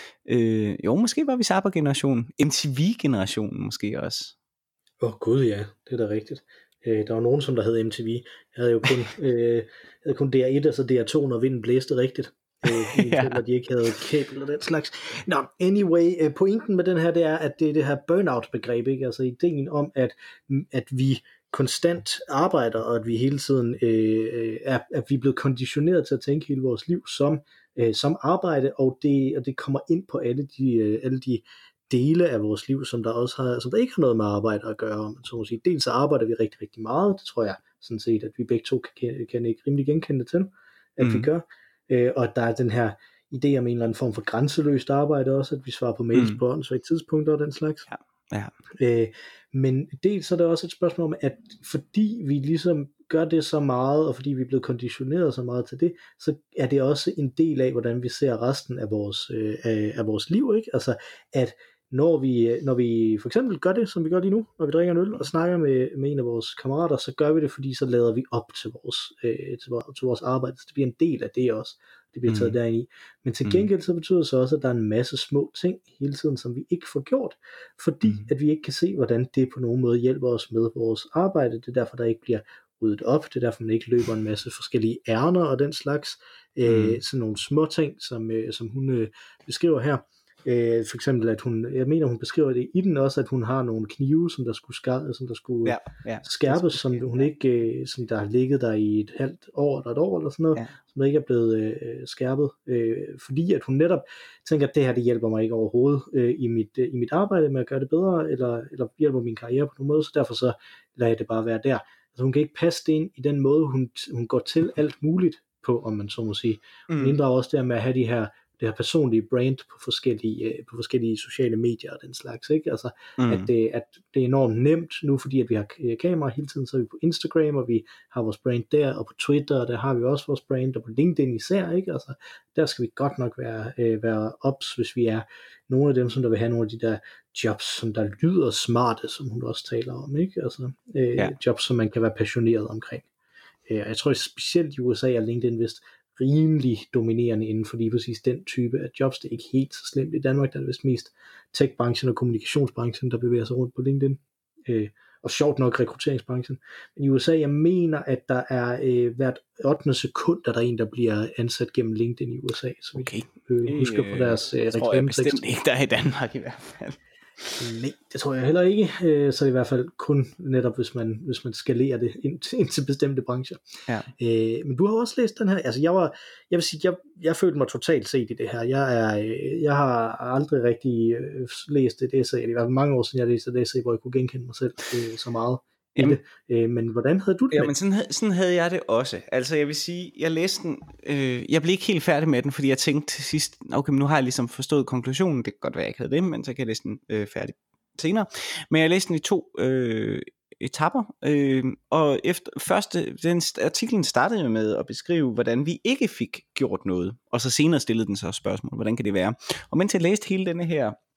Øh, jo, måske var vi zapper-generationen. M T V-generationen måske også. Åh oh, gud ja, det er da rigtigt. Øh, der var nogen, som der hed M T V. Jeg havde jo kun, øh, havde kun D R et, altså D R to, når vinden blæste rigtigt. Øh, ja. Til, at de ikke havde kabel og den slags. Nå, anyway, øh, pointen med den her, det er, at det er det her burnout-begreb, ikke? Altså ideen om, at, at vi konstant arbejder, og at vi hele tiden øh, er, at vi er blevet konditioneret til at tænke hele vores liv som, øh, som arbejde, og det, og det kommer ind på alle de, øh, alle de dele af vores liv, som der også har, som der ikke har noget med arbejde at gøre. Om, så at sige. Dels så arbejder vi rigtig, rigtig meget, det tror jeg sådan set, at vi begge to kan, kan ikke rimelig genkende det til, at mm. vi gør. Øh, og der er den her idé om en eller anden form for grænseløst arbejde også, at vi svarer på mails mm. på åndssvage tidspunkter og den slags. Ja. Ja. Øh, men dels så er det også et spørgsmål om, at fordi vi ligesom gør det så meget, og fordi vi er blevet konditioneret så meget til det, så er det også en del af, hvordan vi ser resten af vores, øh, af, af vores liv, ikke? Altså, at når vi, når vi for eksempel gør det, som vi gør lige nu, når vi drikker en øl og snakker med, med en af vores kammerater, så gør vi det, fordi så lader vi op til vores, øh, til, vores, til vores arbejde, så det bliver en del af det også, det bliver taget mm. derind i. Men til gengæld så betyder det så også, at der er en masse små ting hele tiden, som vi ikke får gjort, fordi mm. at vi ikke kan se, hvordan det på nogen måde hjælper os med vores arbejde. Det er derfor, der ikke bliver ryddet op, det er derfor, man ikke løber en masse forskellige ærner og den slags, mm. øh, sådan nogle små ting, som, øh, som hun øh, beskriver her. Øh, for eksempel at hun, jeg mener hun beskriver det i den også, at hun har nogle knive, som der skulle, skar, som der skulle ja, ja, skærpes, som hun ikke, øh, som der har ligget der i et halvt år eller et år eller sådan noget, ja. Som der ikke er blevet øh, skærpet, øh, fordi at hun netop tænker, at det her det hjælper mig ikke overhovedet øh, i, mit, øh, i mit arbejde med at gøre det bedre, eller, eller hjælper min karriere på nogen måde, så derfor så lader jeg det bare være der. Altså hun kan ikke passe det ind i den måde, hun, hun går til alt muligt på, om man så må sige. Hun mm. inddrager også der med at have de her det her personlige brand på forskellige, på forskellige sociale medier og den slags, ikke? Altså, mm. at, det, at det er enormt nemt nu, fordi at vi har kamera hele tiden, så er vi på Instagram, og vi har vores brand der, og på Twitter, og der har vi også vores brand, og på LinkedIn især, ikke? Altså, der skal vi godt nok være, øh, være ops, hvis vi er nogle af dem, som der vil have nogle af de der jobs, som der lyder smarte, som hun også taler om, ikke? Altså, øh, ja. Jobs, som man kan være passioneret omkring. Øh, jeg tror specielt i U S A er LinkedIn vist rimelig dominerende inden for lige præcis den type af jobs. Det er ikke helt så slemt i Danmark, der er det vist mest tech-branchen og kommunikationsbranchen, der bevæger sig rundt på LinkedIn. Øh, og sjovt nok rekrutteringsbranchen. Men i U S A, jeg mener, at der er øh, hvert ottende sekund, der er en, der bliver ansat gennem LinkedIn i U S A, så okay. vi øh, husker på deres øh, reklametekst. Det tror jeg bestemt ikke, der er i Danmark i hvert fald. Nej, det tror jeg heller ikke, så i hvert fald kun netop, hvis man, hvis man skalerer det ind til, ind til bestemte brancher. Ja. Øh, men du har også læst den her, altså jeg var, jeg vil sige, jeg, jeg følte mig totalt set i det her. Jeg, er, jeg har aldrig rigtig læst et essay, det var mange år siden, jeg læste et essay, hvor jeg kunne genkende mig selv øh, så meget. Jamen, det. Men hvordan havde du det? Jamen sådan, sådan havde jeg det også. Altså jeg vil sige, jeg læste den, øh, jeg blev ikke helt færdig med den, fordi jeg tænkte til sidst, okay, men nu har jeg ligesom forstået konklusionen, det kan godt være, jeg ikke havde det, men så kan jeg læse den øh, færdig senere. Men jeg læste den i to øh, etapper, øh, og efter første, den artiklen startede jo med at beskrive, hvordan vi ikke fik gjort noget, og så senere stillede den så spørgsmål, hvordan kan det være? Og mens jeg læste hele denne her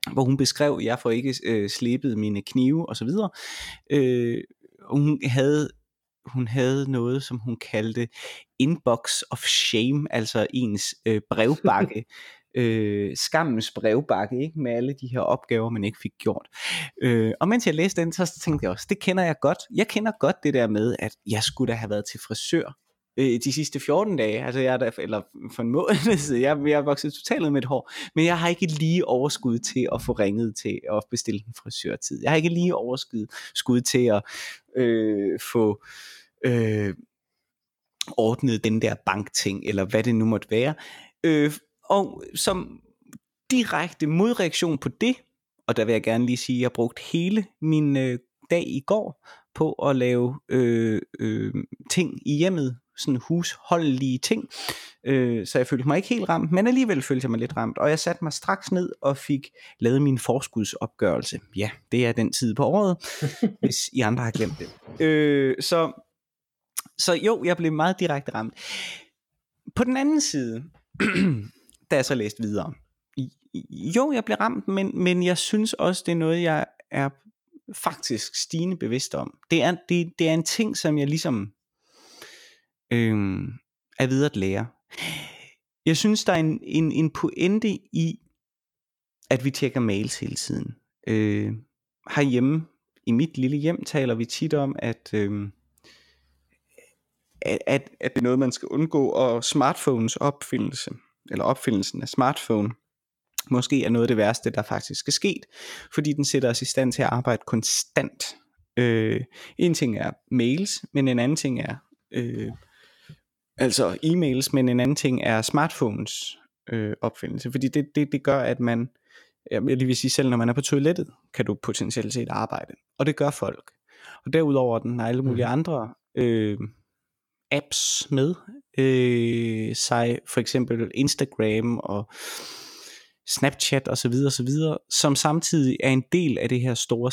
hvor hun beskrev, jeg får ikke øh, slebet mine knive og så videre. Øh, hun havde hun havde noget, som hun kaldte inbox of shame, altså ens øh, brevbakke, øh, skammens brevbakke, ikke? Med alle de her opgaver, man ikke fik gjort. Øh, og mens jeg læste den, så tænkte jeg også, det kender jeg godt. Jeg kender godt det der med, at jeg skulle da have været til frisør øh, de sidste fjorten dage, altså jeg er der, eller for en måned siden, jeg, jeg er vokset totalt med et hår, men jeg har ikke lige overskud til at få ringet til at bestille en frisørtid. Jeg har ikke lige overskud skud til at øh, få øh, ordnet den der bankting, eller hvad det nu måtte være. Øh, og som direkte modreaktion på det, og der vil jeg gerne lige sige, at jeg brugt hele min øh, dag i går på at lave øh, øh, ting i hjemmet, sådan husholdelige ting, øh, så jeg følte mig ikke helt ramt, men alligevel følte jeg mig lidt ramt, og jeg satte mig straks ned og fik lavet min forskudsopgørelse. Ja, det er den tid på året, hvis I andre har glemt det. Øh, så, så jo, jeg blev meget direkte ramt. På den anden side, da jeg så læste videre, jo, jeg blev ramt, men, men jeg synes også, det er noget, jeg er faktisk stigende bevidst om. Det er, det, det er en ting, som jeg ligesom øh, er videre at lære. Jeg synes, der er en, en, en pointe i, at vi tjekker mails hele tiden. Øh, herhjemme, i mit lille hjem, taler vi tit om, at, øh, at, at, at det er noget, man skal undgå, og smartphones opfindelse, eller opfindelsen af smartphone, måske er noget af det værste, der faktisk er sket, fordi den sætter os i stand til at arbejde konstant. Øh, en ting er mails, men en anden ting er øh, altså e-mails, men en anden ting er smartphones øh, opfindelse, fordi det, det, det gør, at man, jeg lige vil sige selv, når man er på toilettet, kan du potentielt set arbejde, og det gør folk. Og derudover den har alle mulige andre øh, apps med, øh, sig for eksempel Instagram og Snapchat og så videre og så videre, som samtidig er en del af det her store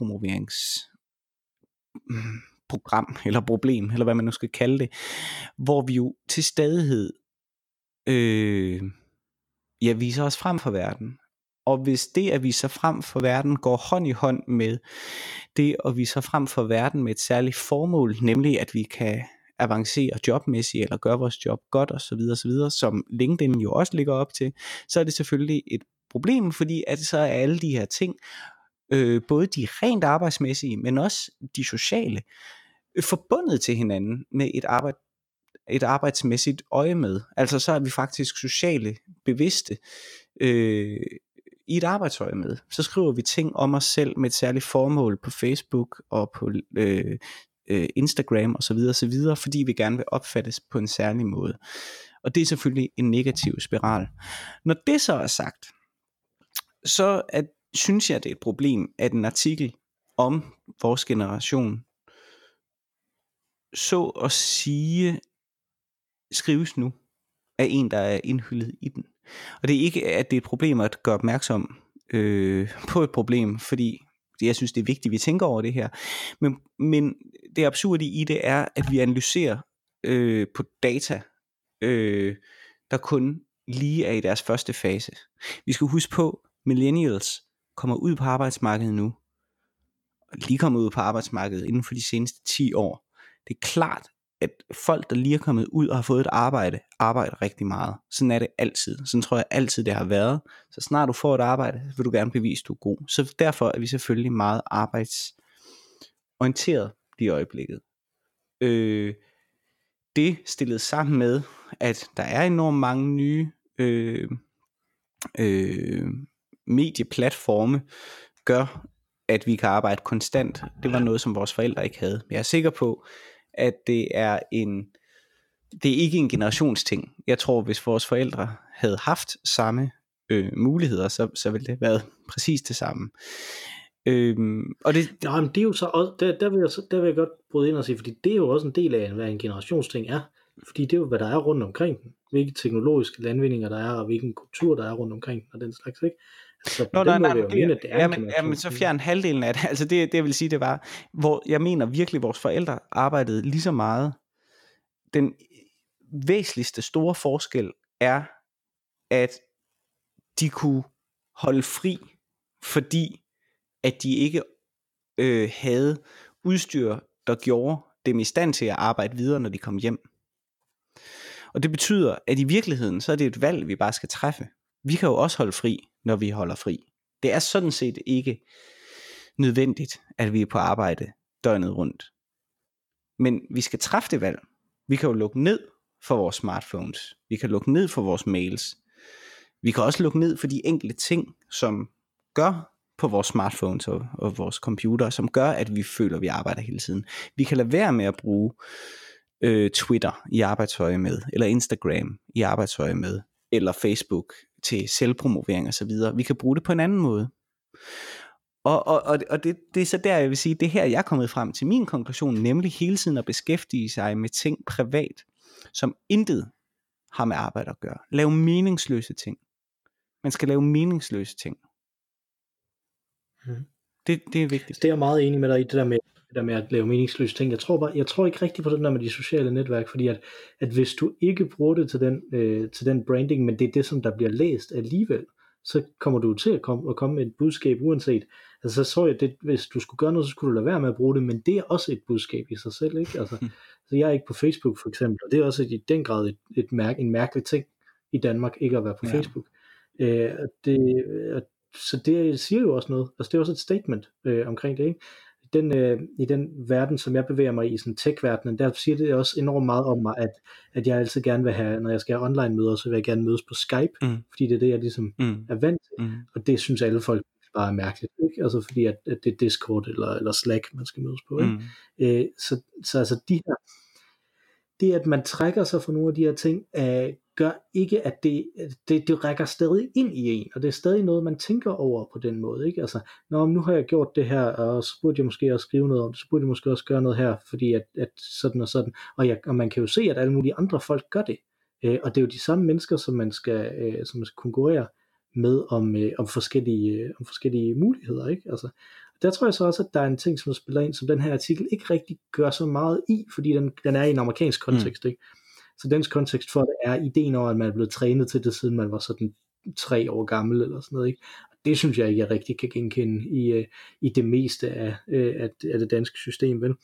selvpromoveringsprogram eller problem, eller hvad man nu skal kalde det, hvor vi jo til stadighed øh, ja, viser os frem for verden. Og hvis det at vise sig frem for verden går hånd i hånd med det at vise sig frem for verden med et særligt formål, nemlig at vi kan avancere jobmæssigt eller gøre vores job godt og så videre, så videre, som LinkedIn jo også ligger op til, så er det selvfølgelig et problem, fordi at så er alle de her ting, øh, både de rent arbejdsmæssige, men også de sociale, øh, forbundet til hinanden med et arbejde, et arbejdsmæssigt øje med. Altså så er vi faktisk sociale bevidste øh, i et arbejdsøje med. Så skriver vi ting om os selv med et særligt formål på Facebook og på øh, Instagram og så videre, så videre, fordi vi gerne vil opfattes på en særlig måde. Og det er selvfølgelig en negativ spiral. Når det så er sagt, så at, synes jeg, det er et problem, at en artikel om vores generation så at sige skrives nu af en, der er indhyllet i den. Og det er ikke, at det er et problem at gøre opmærksom øh, på et problem, fordi jeg synes, det er vigtigt, at vi tænker over det her. Men, men det absurde i det er, at vi analyserer øh, på data, øh, der kun lige er i deres første fase. Vi skal huske på, millennials kommer ud på arbejdsmarkedet nu, og lige kommer ud på arbejdsmarkedet inden for de seneste ti år. Det er klart, at folk, der lige er kommet ud og har fået et arbejde, arbejder rigtig meget. Sådan er det altid. Sådan tror jeg altid, det har været. Så snart du får et arbejde, vil du gerne bevise, at du er god. Så derfor er vi selvfølgelig meget arbejdsorienteret i øjeblikket. Øh, det stillet sammen med, at der er enormt mange nye øh, øh, medieplatforme, gør, at vi kan arbejde konstant. Det var noget, som vores forældre ikke havde. Jeg er sikker på, at det er en det er ikke en generationsting. Jeg tror, hvis vores forældre havde haft samme øh, muligheder, så, så ville det have været præcis det samme. Øhm, og det, ja, men det er jo så også, der, der, vil jeg, der vil jeg godt bryde ind og sige, fordi det er jo også en del af, hvad en generationsting er. Fordi det er jo, hvad der er rundt omkring den. Hvilke teknologiske landvindinger der er, og hvilken kultur der er rundt omkring den, og den slags, ikke? Altså, Nå, nej, nej, det, mene, det er jamen, jamen, så fjern halvdelen af det. Altså det, det jeg vil sige, det var, hvor jeg mener virkelig, vores forældre arbejdede lige så meget. Den væsentligste store forskel er, at de kunne holde fri fordi at de ikke øh, havde udstyr, der gjorde dem i stand til at arbejde videre, når de kom hjem. Og det betyder, at i virkeligheden, så er det et valg, vi bare skal træffe. Vi kan jo også holde fri, når vi holder fri. Det er sådan set ikke nødvendigt, at vi er på arbejde døgnet rundt. Men vi skal træffe det valg. Vi kan jo lukke ned for vores smartphones. Vi kan lukke ned for vores mails. Vi kan også lukke ned for de enkelte ting, som gør på vores smartphones og, og vores computer, som gør, at vi føler, at vi arbejder hele tiden. Vi kan lade være med at bruge øh, Twitter i arbejdsøje med, eller Instagram i arbejdsøje med, eller Facebook til selvpromovering og så videre. Vi kan bruge det på en anden måde. Og, og, og, og det, det er så der, jeg vil sige, det her, jeg er kommet frem til min konklusion, nemlig hele tiden at beskæftige sig med ting privat, som intet har med arbejde at gøre. Lave meningsløse ting. Man skal lave meningsløse ting. Mm. Det, det er vigtigt. Det er jeg meget enig med dig i, det der med, det der med at lave meningsløse ting. Jeg tror, bare, jeg tror ikke rigtig på det der med de sociale netværk, fordi at, at hvis du ikke bruger det til den, øh, til den branding, men det er det, som der bliver læst alligevel, så kommer du til at komme, at komme med et budskab uanset. Altså så tror jeg, at hvis du skulle gøre noget, så skulle du lade være med at bruge det, men det er også et budskab i sig selv, ikke? Altså, så jeg er ikke på Facebook for eksempel, og det er også i den grad et, et mærke, en mærkelig ting i Danmark, ikke at være på ja. Facebook. Øh, det, så det siger jo også noget, altså det er også et statement øh, omkring det, ikke? Den, øh, i den verden, som jeg bevæger mig i, sådan tech-verdenen, der siger det også enormt meget om mig, at, at jeg altid gerne vil have, når jeg skal have online møder, så vil jeg gerne mødes på Skype, mm. fordi det er det, jeg ligesom mm. er vant til, mm. og det synes alle folk bare er mærkeligt, ikke? Altså fordi at, at det er Discord eller, eller Slack, man skal mødes på, ikke? Mm. Øh, så, så altså de her, det at man trækker sig fra nogle af de her ting, øh, gør ikke, at det, det, det rækker stadig ind i en, og det er stadig noget, man tænker over på den måde, ikke? Altså, nå, nu har jeg gjort det her, og så burde jeg måske også skrive noget om det, så burde jeg måske også gøre noget her, fordi at, at sådan og sådan, og, jeg, og man kan jo se, at alle mulige andre folk gør det, øh, og det er jo de samme mennesker, som man skal, øh, som man skal konkurrere med om, øh, om, forskellige, øh, om forskellige muligheder, ikke? Altså, der tror jeg så også, at der er en ting, som spiller ind, som den her artikel ikke rigtig gør så meget i, fordi den, den er i en amerikansk kontekst, mm. ikke? Så dens kontekst for det er ideen over, at man er blevet trænet til det, siden man var sådan tre år gammel, eller sådan noget, ikke? Og det synes jeg ikke, jeg rigtig kan genkende i, i det meste af, af, af det danske system, vel?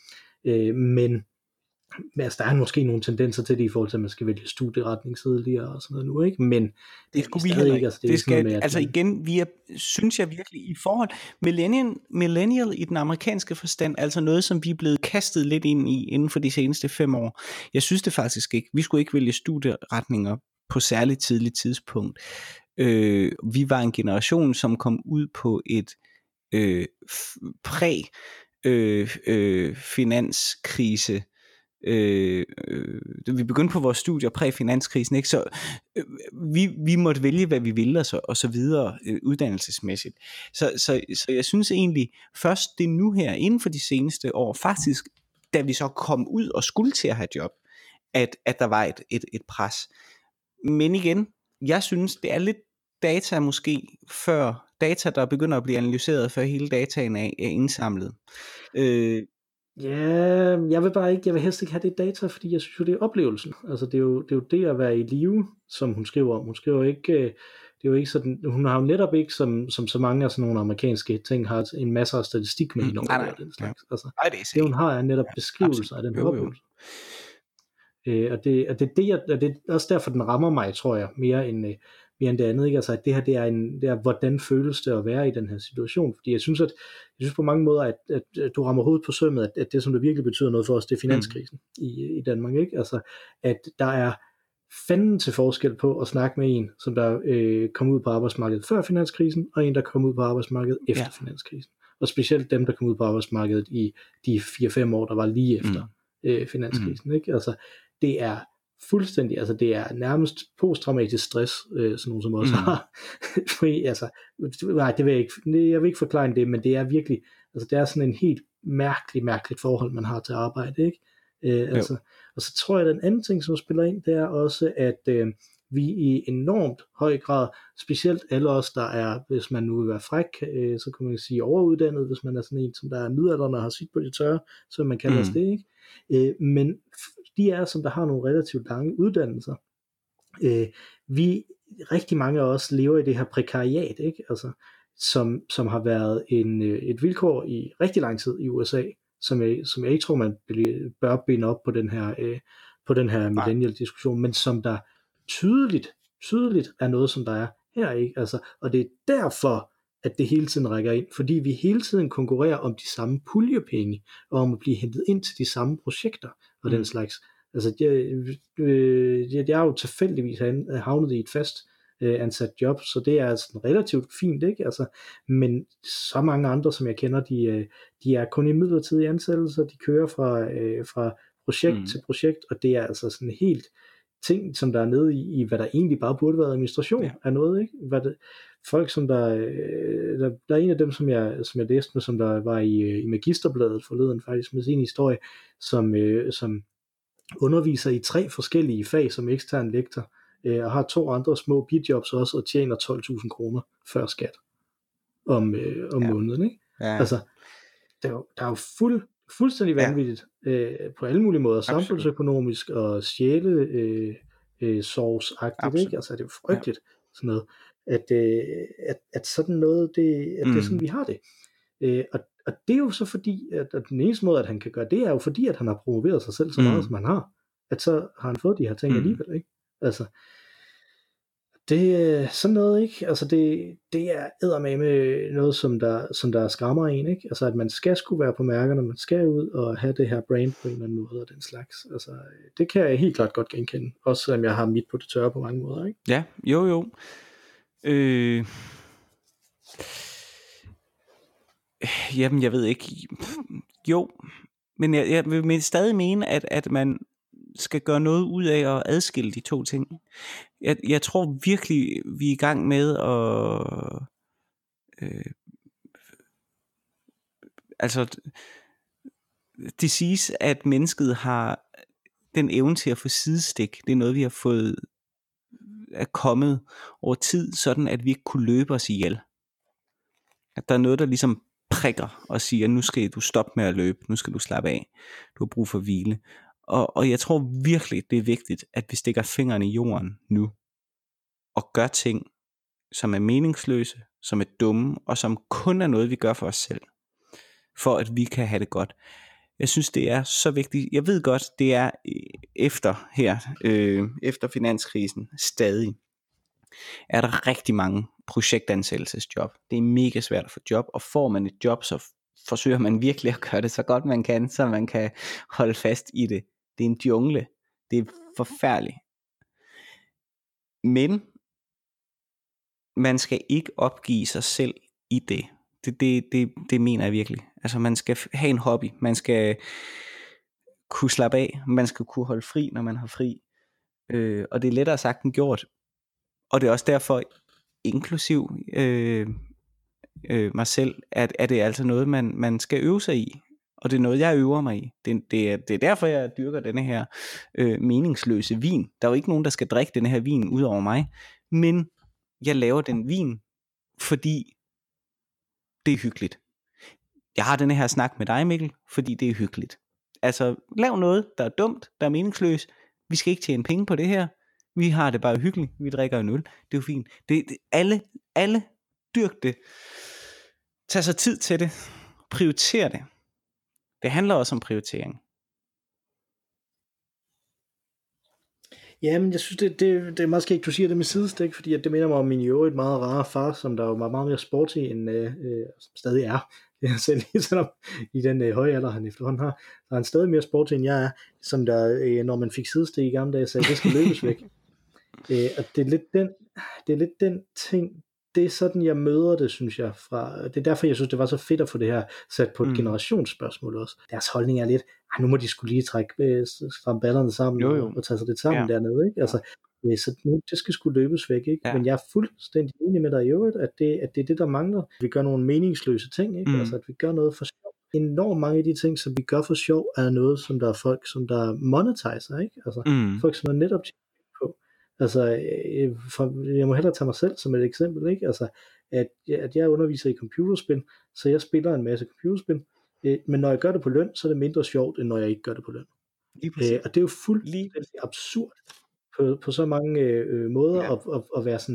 Men altså, der er måske nogle tendenser til det, i forhold til, at man skal vælge studieretning tidligere, og sådan noget nu, ikke? Men det skulle vi heller ikke. Altså, det det skal, med, altså igen, vi er, synes jeg virkelig, i forhold millennial, millennial i den amerikanske forstand, altså noget, som vi er blevet kastet lidt ind i, inden for de seneste fem år. Jeg synes det faktisk ikke. Vi skulle ikke vælge studieretninger på særligt tidligt tidspunkt. Øh, vi var en generation, som kom ud på et øh, præ øh, øh, finanskrise. Øh, øh, vi begyndte på vores studier præ-finanskrisen, ikke? Så øh, vi, vi måtte vælge, hvad vi ville, og så, og så videre øh, uddannelsesmæssigt. Så, så, så jeg synes egentlig, først det nu her, inden for de seneste år, faktisk, da vi så kom ud og skulle til at have job, at, at der var et, et, et pres. Men igen, jeg synes, det er lidt data måske, før data, der begynder at blive analyseret, før hele dataen er, er indsamlet. Øh, Ja, jeg vil bare ikke, jeg vil helst ikke have det data, fordi jeg synes jo, det er oplevelsen. Altså det er jo det, er jo det at være i live, som hun skriver om. Hun skriver ikke, det er jo ikke sådan, hun har jo netop ikke, som, som så mange af sådan nogle amerikanske ting, har en masse af statistik med mm, over den slags. Altså, nej, det, det hun har er netop beskrivelser af den her oplevelse. Øh, og, det, og det er det, jeg, og det er også derfor, den rammer mig, tror jeg, mere end, mere end det andet, ikke? Altså at det her, det er, en, det er, hvordan føles det at være i den her situation, fordi jeg synes, at jeg synes på mange måder, at, at, at du rammer hovedet på sømmet, at, at det, som det virkelig betyder noget for os, det er finanskrisen mm. i, i Danmark, ikke? Altså, at der er fanden til forskel på at snakke med en, som der øh, kom ud på arbejdsmarkedet før finanskrisen, og en, der kom ud på arbejdsmarkedet efter ja. finanskrisen, og specielt dem, der kom ud på arbejdsmarkedet i de fire fem år, der var lige efter mm. øh, finanskrisen, mm. ikke? Altså, det er fuldstændig, altså det er nærmest posttraumatisk stress, øh, sådan nogen som også mm. har. Fordi, altså, nej, det vil jeg ikke, jeg vil ikke forklare det, men det er virkelig, altså det er sådan en helt mærkelig, mærkeligt forhold, man har til arbejde, ikke? Øh, altså, og så tror jeg, at den anden ting, som spiller ind, det er også, at øh, vi i enormt høj grad, specielt alle os, der er, hvis man nu vil være fræk, øh, så kan man sige overuddannet, hvis man er sådan en, som der er midaldrende og har sit på de tørre, så man kalder mm. det, ikke? Øh, men de er, som der har nogle relativt lange uddannelser. Øh, vi, rigtig mange af os lever i det her prekariat, ikke? Altså, som, som har været en, øh, et vilkår i rigtig lang tid i U S A, som jeg, som jeg ikke tror, man bør binde op på den her, øh, på den her millennial-diskussion, men som der tydeligt, tydeligt er noget, som der er her, ikke? Altså, og det er derfor, at det hele tiden rækker ind, fordi vi hele tiden konkurrerer om de samme puljepenge, og om at blive hentet ind til de samme projekter, og mm. den slags. Altså, jeg, øh, jeg, jeg er jo tilfældigvis havnet i et fast øh, ansat job, så det er altså relativt fint, ikke? Altså, men så mange andre, som jeg kender, de, de er kun i midlertidige ansættelser, de kører fra, øh, fra projekt mm. til projekt, og det er altså sådan helt ting, som der er nede i, i hvad der egentlig bare burde være administration ja. af noget, ikke? Hvad det, folk, som der, øh, der, der er en af dem, som jeg, som jeg læste med, som der var i, i Magisterbladet forleden faktisk, med sin historie, som, øh, som underviser i tre forskellige fag som ekstern lektor, øh, og har to andre små bidjobs også, og tjener tolv tusind kroner før skat om, øh, om ja. måneden, ikke? Ja. Altså, der er jo, der er jo fuld, fuldstændig vanvittigt ja. øh, på alle mulige måder, Absolut. samfundsøkonomisk og sjæle øh, øh, sovsagtigt, ikke? Altså, det er jo frygteligt, ja. sådan noget, at, øh, at, at sådan noget, det, at mm. det er sådan, vi har det. Øh, og, og det er jo så fordi, at, at den eneste måde, at han kan gøre det, er jo fordi, at han har promoveret sig selv så meget, mm. som han har, at så har han fået de her ting mm. alligevel, ikke? Altså, det er sådan noget, ikke? Altså, det, det er eddermame noget, som der, som der skræmmer en, ikke? Altså, at man skal skulle være på mærkerne, man skal ud og have det her brand på en eller anden måde, og den slags. Altså, det kan jeg helt klart godt genkende, også selvom jeg har mit på det tørre på mange måder, ikke? Ja, jo jo. Øh... Jamen, jeg ved ikke. Jo, men jeg, jeg vil stadig mene, at, at man skal gøre noget ud af at adskille de to ting. Jeg, jeg tror virkelig, vi er i gang med at... Øh, altså, det siges, at mennesket har den evne til at få sidestik. Det er noget, vi har fået er kommet over tid, sådan at vi ikke kunne løbe os ihjel. At der er noget, der ligesom prikker og siger, nu skal du stoppe med at løbe, nu skal du slappe af, du har brug for hvile. Og, og jeg tror virkelig, det er vigtigt, at vi stikker fingrene i jorden nu, og gør ting, som er meningsløse, som er dumme, og som kun er noget, vi gør for os selv, for at vi kan have det godt. Jeg synes, det er så vigtigt. Jeg ved godt, det er efter her, øh, efter finanskrisen, stadig, er der rigtig mange projektansættelsesjob. Det er mega svært at få job, og får man et job, så forsøger man virkelig at gøre det så godt man kan, så man kan holde fast i det. Det er en jungle. Det er forfærdeligt. Men man skal ikke opgive sig selv i det. Det, det, det, det mener jeg virkelig. Altså, man skal have en hobby. Man skal kunne slappe af. Man skal kunne holde fri, når man har fri. Øh, og det er lettere sagt end gjort. Og det er også derfor, inklusiv øh, øh, mig selv, at, at det er altså noget, man, man skal øve sig i. Og det er noget, jeg øver mig i. Det, det, er, det er derfor, jeg dyrker denne her øh, meningsløse vin. Der er jo ikke nogen, der skal drikke denne her vin ud over mig. Men jeg laver den vin, fordi det er hyggeligt. Jeg har denne her snak med dig, Mikkel, fordi det er hyggeligt. Altså, lav noget, der er dumt, der er meningsløst. Vi skal ikke tjene penge på det her. Vi har det bare hyggeligt. Vi drikker en øl. Det er jo fint. Det, det, alle, alle dyrk det. Tag sig tid til det. Prioriter det. Det handler også om prioritering. Ja, men jeg synes, det, det, det er måske ikke, du siger det med sidestik, fordi at det minder mig om min jo et meget rare far, som der var meget mere sporty, end øh, som stadig er. Selv selvom i den øh, høje alder, han efterhånden har, der er han stadig mere sporty, end jeg er, som der, øh, når man fik sidestik i gamle dage, sagde, det skal løbes væk. øh, og det er, lidt den, det er lidt den ting, det er sådan, jeg møder det, synes jeg. Fra, det er derfor, jeg synes, det var så fedt at få det her sat på et mm. generationsspørgsmål også. Deres holdning er lidt, nu må de skulle lige trække øh, frem ballerne sammen jo, jo. Og, og tage sig lidt sammen ja. dernede. Ikke? Altså, ja, så nu, det skal skulle løbes væk. Ikke? Ja. Men jeg er fuldstændig enig med dig i øvrigt, at det, at det er det, der mangler. Vi gør nogle meningsløse ting, ikke? Mm. Altså, at vi gør noget for sjov. Enormt mange af de ting, som vi gør for sjov, er noget, som der er folk, som der monetiser. Ikke? Altså, mm. folk, som er netop på. Altså, jeg må hellere tage mig selv som et eksempel, ikke? Altså, at, at jeg underviser i computerspil, så jeg spiller en masse computerspil, men når jeg gør det på løn, så er det mindre sjovt, end når jeg ikke gør det på løn. Øh, og det er jo fuldstændig absurd på, på så mange øh, måder ja. at, at, at være sådan,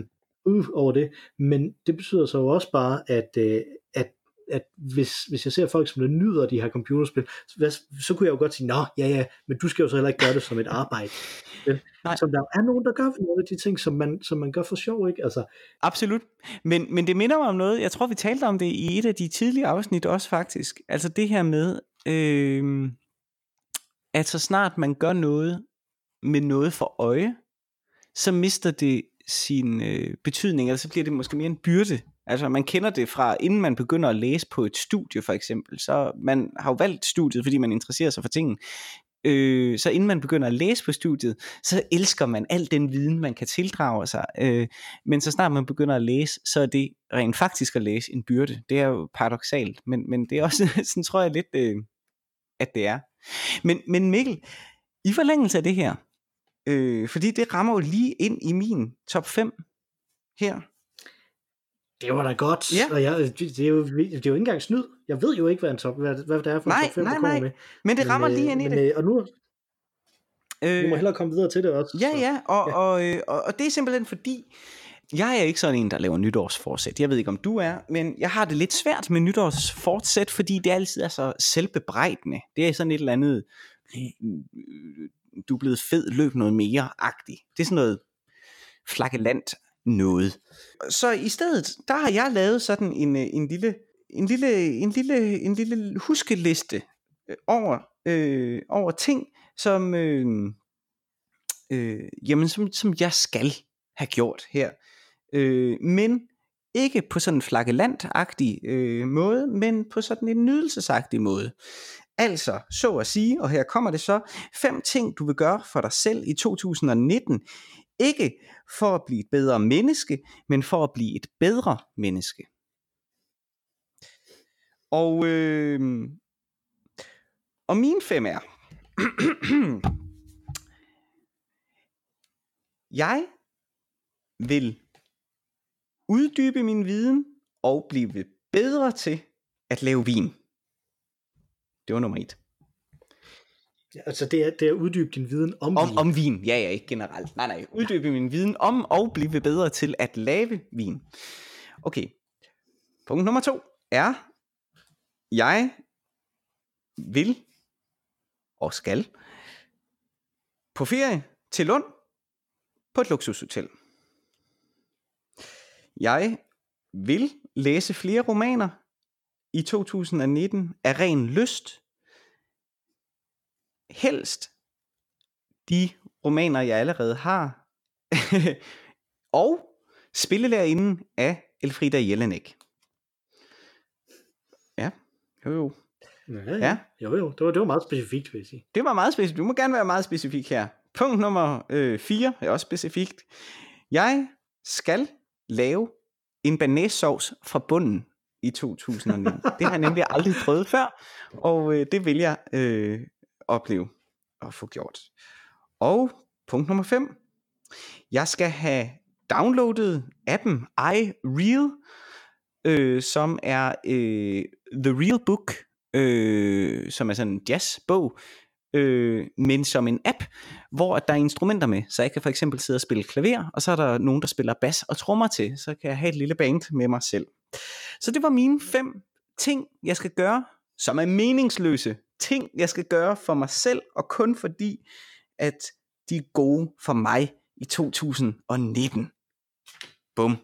uh, over det, men det betyder så jo også bare, at, øh, at, at hvis, hvis jeg ser folk, som der nyder de her computerspil, så, så kunne jeg jo godt sige, nå, ja, ja, men du skal jo så heller ikke gøre det som et arbejde. Som der er nogen, der gør nogle af de ting, som man, som man gør for sjov, ikke? Altså. Absolut, men, men det minder mig om noget, jeg tror vi talte om det i et af de tidlige afsnit også faktisk, altså det her med, øh, at så snart man gør noget med noget for øje, så mister det sin øh, betydning, eller så bliver det måske mere en byrde. Altså man kender det fra, inden man begynder at læse på et studie for eksempel, så man har jo valgt studiet, fordi man interesserer sig for tingene, øh, så inden man begynder at læse på studiet, så elsker man al den viden, man kan tildrage sig, øh, men så snart man begynder at læse, så er det rent faktisk at læse en byrde. Det er jo paradoksalt, men, men det er også, sådan tror jeg lidt, øh, at det er. Men, men Mikkel, i forlængelse af det her, øh, fordi det rammer jo lige ind i min top fem her. Det var da godt, ja. Og jeg, det, det, er jo, det er jo ikke engang snyd. Jeg ved jo ikke, hvad en top, hvad, hvad det er for en nej, top fem, nej, der kommer nej. med. Men det rammer men, lige ind i men, det. Og nu, øh, du må hellere komme videre til det også. Ja, ja, og, ja. Og, og, og, og det er simpelthen fordi, jeg er ikke sådan en, der laver nytårsforsæt. Jeg ved ikke, om du er, men jeg har det lidt svært med nytårsforsæt, fordi det altid er så selvbebrejdende. Det er sådan et eller andet, du er blevet fed, løb noget mere-agtigt. Det er sådan noget flagellant noget. Så i stedet, der har jeg lavet sådan en, en lille, en lille, en lille, en lille huskeliste over, øh, over ting, som, øh, øh, jamen, som, som jeg skal have gjort her. Øh, men ikke på sådan en flagellant-agtig øh, måde, men på sådan en nydelsesagtig måde. Altså, så at sige, og her kommer det så, fem ting du vil gøre for dig selv i to tusind nitten, ikke for at blive et bedre menneske, men for at blive et bedre menneske. Og, øh, og mine fem er, jeg vil uddybe min viden og blive bedre til at lave vin. Det var nummer et. Ja, altså det er, det er at uddybe din viden om, om vin. Om vin, ja ja, ikke generelt. Nej nej, uddybe min viden om og blive bedre til at lave vin. Okay, punkt nummer to er, jeg vil og skal på ferie til Lund på et luksushotel. Jeg vil læse flere romaner i to tusind nitten af ren lyst. Helst de romaner, jeg allerede har. Og Spillelærerinden af Elfrida Jelinek. Ja, jo jo. Ja, ja. ja. Jo jo, det var, det var meget specifikt, vil jeg sige. Det var meget specifikt. Du må gerne være meget specifik her. Punkt nummer øh, fire er også specifikt. Jeg skal lave en banæssauce fra bunden i to tusind nitten. Det har jeg nemlig aldrig prøvet før, og øh, det vil jeg øh, opleve og få gjort. Og punkt nummer fem. Jeg skal have downloadet appen iReal, øh, som er øh, The Real Book, øh, som er sådan en jazzbog, øh, men som en app, hvor der er instrumenter med, så jeg kan for eksempel sidde og spille klaver, og så er der nogen, der spiller bas og trommer til, så kan jeg have et lille band med mig selv. Så det var mine fem ting, jeg skal gøre, som er meningsløse ting, jeg skal gøre for mig selv, og kun fordi, at de er gode for mig i to tusind nitten. Bum.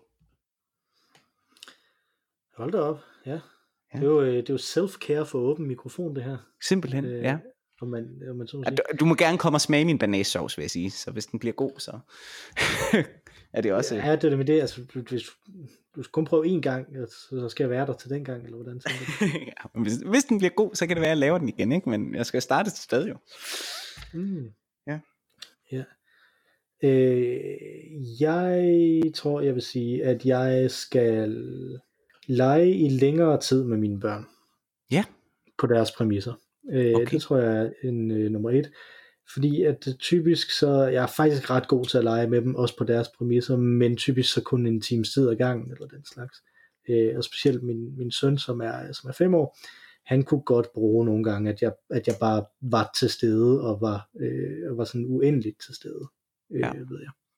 Hold da op, ja. ja. Det, er jo, det er jo self-care for åben mikrofon, det her. Simpelthen, øh, ja. Om man, om man så ja, du, du må gerne komme og smage min banæssauce, vil jeg sige. Så hvis den bliver god, så er det også... Ja, det er det med det. Altså, hvis du skal kun prøve én gang, så skal jeg være der til den gang, eller hvordan så ja, hvis, hvis den bliver god, så kan det være, at jeg laver den igen, ikke? Men jeg skal starte et sted jo. Mm. Ja. Ja. Øh, jeg tror, jeg vil sige, at jeg skal lege i længere tid med mine børn. Ja. På deres præmisser. Øh, okay. Det tror jeg er en øh, nummer et. Fordi at typisk så, jeg er faktisk ret god til at lege med dem, også på deres præmisser, men typisk så kun en times tid ad gangen, eller den slags. Øh, og specielt min, min søn, som er, som er fem år, han kunne godt bruge nogle gange, at jeg, at jeg bare var til stede, og var, øh, var sådan uendeligt til stede, øh, ja. ved jeg.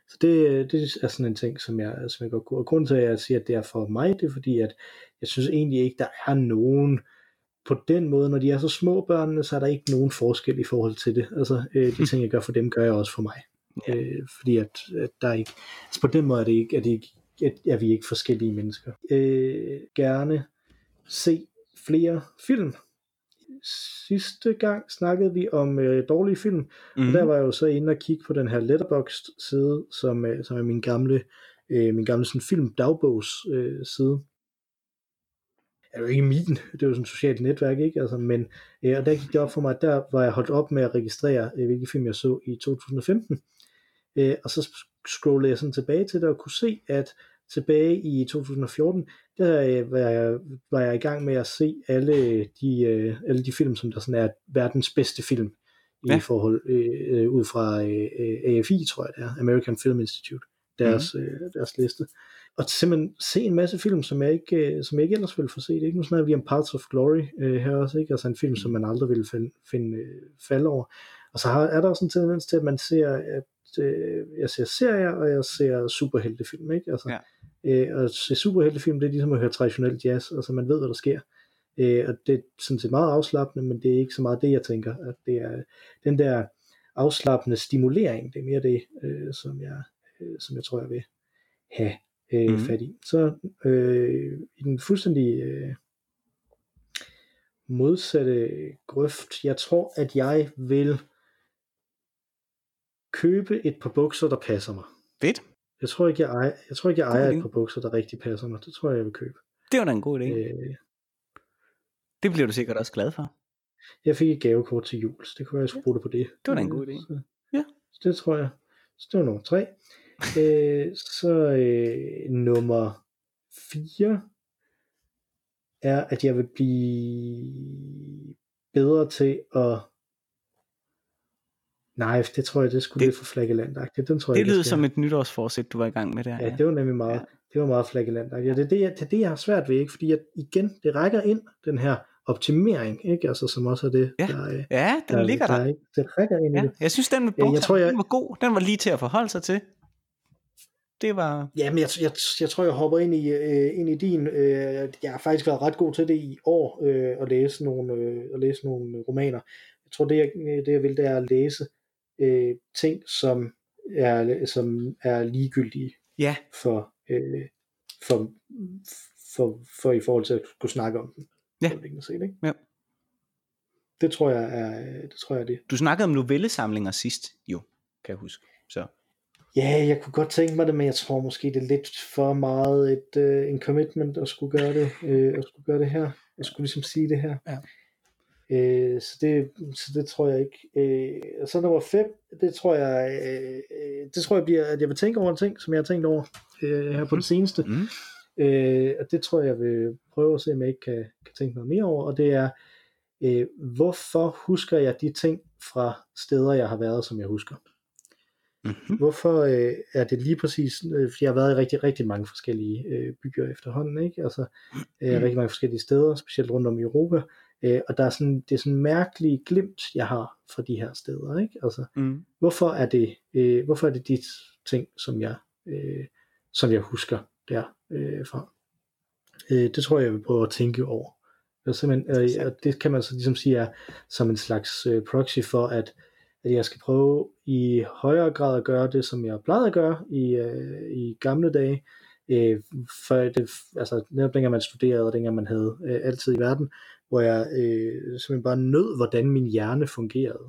Så det, det er sådan en ting, som jeg, som jeg godt kunne. Og grunden til, at jeg siger, at det er for mig, det er fordi, at jeg synes egentlig ikke, der er nogen på den måde, når de er så små børnene, så er der ikke nogen forskel i forhold til det. Altså, øh, de ting, jeg gør for dem, gør jeg også for mig. Ja. Øh, fordi at, at der er ikke, altså på den måde er det ikke, er, det ikke, er vi ikke forskellige mennesker. Øh, gerne se flere film. Sidste gang snakkede vi om øh, dårlige film, mm-hmm. og der var jeg jo så inde og kigge på den her Letterboxd side, som, øh, som er min gamle, øh, min gamle sådan filmdagbogs øh, side. Det er jo ikke min, det er jo sådan et socialt netværk, ikke? Altså, men, øh, og der gik det op for mig, at der var jeg holdt op med at registrere, øh, hvilke film jeg så i to tusind og femten, øh, og så scrollede jeg sådan tilbage til det, og kunne se, at tilbage i to tusind og fjorten, der øh, var, jeg, var jeg i gang med at se alle de, øh, alle de film, som der sådan er verdens bedste film, ja. I forhold, øh, ud fra øh, A F I, tror jeg det er, American Film Institute, deres, mm. øh, deres liste. Og simpelthen se en masse film, som jeg ikke, øh, som jeg ikke ellers ville få set. Ikke? Nu snakker vi om Parts of Glory øh, her også, ikke? Altså en film, som man aldrig ville finde, finde øh, falde over. Og så har, er der også en tendens til, at man ser, at øh, jeg ser serier, og jeg ser superheltefilm, ikke? Altså, ja. øh, og se superheltefilm, det er ligesom at høre traditionel jazz, altså man ved, hvad der sker. Øh, og det er sådan set meget afslappende, men det er ikke så meget det, jeg tænker, at det er den der afslappende stimulering, det er mere det, øh, som, jeg, øh, som jeg tror, jeg vil have øh, mm. fat i. Så øh, i den fuldstændig øh, modsatte grøft, jeg tror, at jeg vil købe et par bukser, der passer mig. Fedt. Jeg tror ikke, jeg ejer, jeg tror ikke, jeg ejer et par bukser, der rigtig passer mig. Det tror jeg, jeg vil købe. Det var da en god idé. Øh, det bliver du sikkert også glad for. Jeg fik et gavekort til jul, så det kunne være, jeg skulle bruge det på det. Det var da en god idé. Så, ja. Så det tror jeg. Så det var nummer tre. øh, så øh, nummer fire er, at jeg vil blive bedre til at nej, det tror jeg, det skulle det, lidt for flaggelandagtigt. Den tror det jeg, lyder som et nytårsforsæt, du var i gang med der. Ja, ja. Det var nemlig meget, ja. det var meget flaggelandagtigt. Ja, det er det, jeg, det er det, jeg har svært ved, ikke? Fordi at, igen, det rækker ind, den her optimering, ikke? Altså, som også er det, ja. der, ja, den der, ligger der. der det rækker ind ja. i det. Jeg synes, den, ja, jeg tror, jeg... den var god. Den var lige til at forholde sig til. Det var... Ja, men jeg, jeg, jeg tror, jeg hopper ind i, øh, ind i din. Øh, jeg har faktisk været ret god til det i år, øh, at, læse nogle, øh, at læse nogle romaner. Jeg tror, det jeg, det, jeg vil, det er at læse øh, ting, som er, som er ligegyldige ja. for, øh, for, for, for i forhold til at kunne snakke om dem. Ja. Se, ikke? ja. Det tror jeg er det. Tror jeg er det. Du snakkede om novellesamlinger sidst, jo, kan jeg huske. Så. Ja, jeg kunne godt tænke mig det, men jeg tror måske, det er lidt for meget et, uh, en commitment at skulle gøre det, uh, at skulle gøre det her. Jeg skulle ligesom sige det her. Ja. Uh, så, det, så det tror jeg ikke. Uh, så nummer fem, det tror jeg, uh, det tror jeg bliver, at jeg vil tænke over en ting, som jeg har tænkt over uh, her på det seneste. Mm. Uh, og det tror jeg vil prøve at se, om jeg ikke kan, kan tænke noget mere over, og det er, uh, hvorfor husker jeg de ting fra steder, jeg har været, som jeg husker? Mm-hmm. Hvorfor øh, er det lige præcis, øh, fordi jeg har været i rigtig, rigtig mange forskellige øh, byer efterhånden, ikke? Altså øh, rigtig mange forskellige steder, specielt rundt om i Europa, øh, og der er sådan, det er sådan mærkelige glimt, jeg har fra de her steder, ikke? Altså, mm. hvorfor er det, øh, hvorfor er det de ting, som jeg, øh, som jeg husker der øh, fra? Øh, det tror jeg, jeg vil prøve at tænke over. Og, simpelthen, øh, og det kan man så ligesom sige er som en slags øh, proxy for, at at jeg skal prøve i højere grad at gøre det, som jeg plejede at gøre i, øh, i gamle dage, øh, for det, altså netop dengang man studerede, og dengang man havde øh, altid i verden, hvor jeg øh, simpelthen bare nød, hvordan min hjerne fungerede.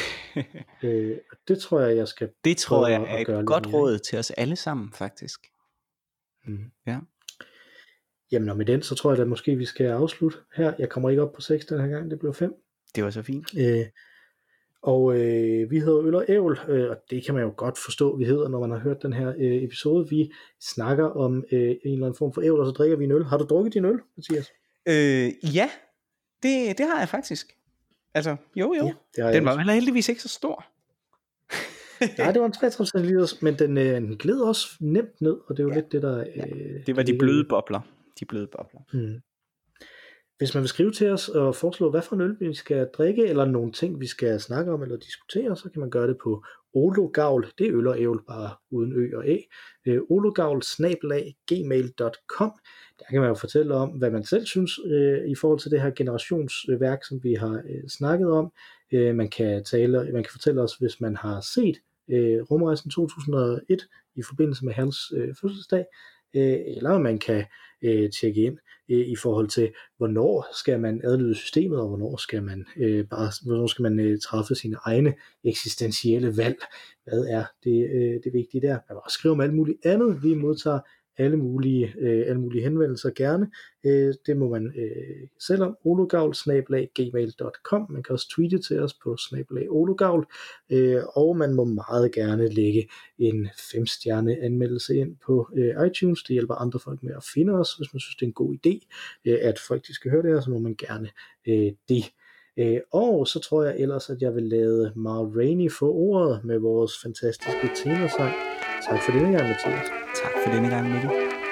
øh, og det tror jeg, jeg skal Det tror jeg er et godt råd mere til os alle sammen, faktisk. Mm. Ja. Jamen og med den, så tror jeg, at måske vi skal afslutte her. Jeg kommer ikke op på seks den her gang, det blev fem. Det var så fint. Øh, Og øh, vi hedder Øl og Ævl, øh, og det kan man jo godt forstå, vi hedder, når man har hørt den her øh, episode. Vi snakker om øh, en eller anden form for ævl, og så drikker vi en øl. Har du drukket din øl, Mathias? Øh, ja, det, det har jeg faktisk. Altså, jo jo, ja, den var vel heldigvis ikke så stor. Nej, det var en treogtredive centiliter, men den, øh, den gled også nemt ned, og det er jo ja. lidt det, der... Øh, ja, det var de bløde bobler. De bløde bobler. Hmm. Hvis man vil skrive til os og foreslå, hvad for en øl vi skal drikke, eller nogle ting, vi skal snakke om eller diskutere, så kan man gøre det på ologavl, det er øl og ævl, bare uden ø og æ, øh, ologavl snabel-a gmail punktum com. Der kan man jo fortælle om, hvad man selv synes øh, i forhold til det her generationsværk, som vi har øh, snakket om. Øh, man, kan tale, man kan fortælle os, hvis man har set øh, Rumrejsen to tusind og et i forbindelse med hans øh, fødselsdag, øh, eller man kan øh, tjekke ind øh, i forhold til, hvornår skal man adlyde systemet, og hvornår skal man øh, bare, hvornår skal man øh, træffe sine egne eksistentielle valg. Hvad er det, øh, det vigtige der? Man kan også skrive om alt muligt andet. Vi modtager alle mulige, øh, alle mulige henvendelser gerne. Øh, det må man øh, selv om ologavl snabel-a gmail punktum com. Man kan også tweete til os på snabel-a ologavl, øh, og man må meget gerne lægge en femstjerne anmeldelse ind på øh, iTunes. Det hjælper andre folk med at finde os, hvis man synes, det er en god idé, øh, at folk de skal høre det her, så må man gerne øh, det. Øh, og så tror jeg ellers, at jeg vil lade Ma Rainey få ordet med vores fantastiske temasang. Tak for denne gang, Mathias. Tak for denne gang, Mikkel.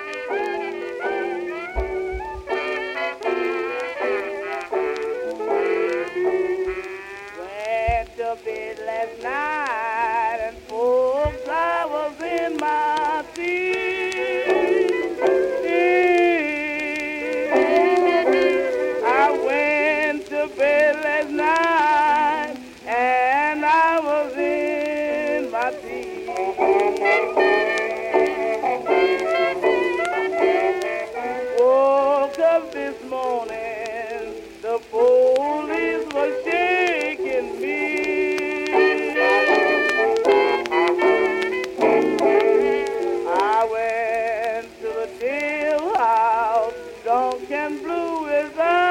Went to bed last night and folks I was in my feet. I went to bed last night and I was in my feet. Woke up this morning, the police were shaking me. I went to the jailhouse, drunk and blue as I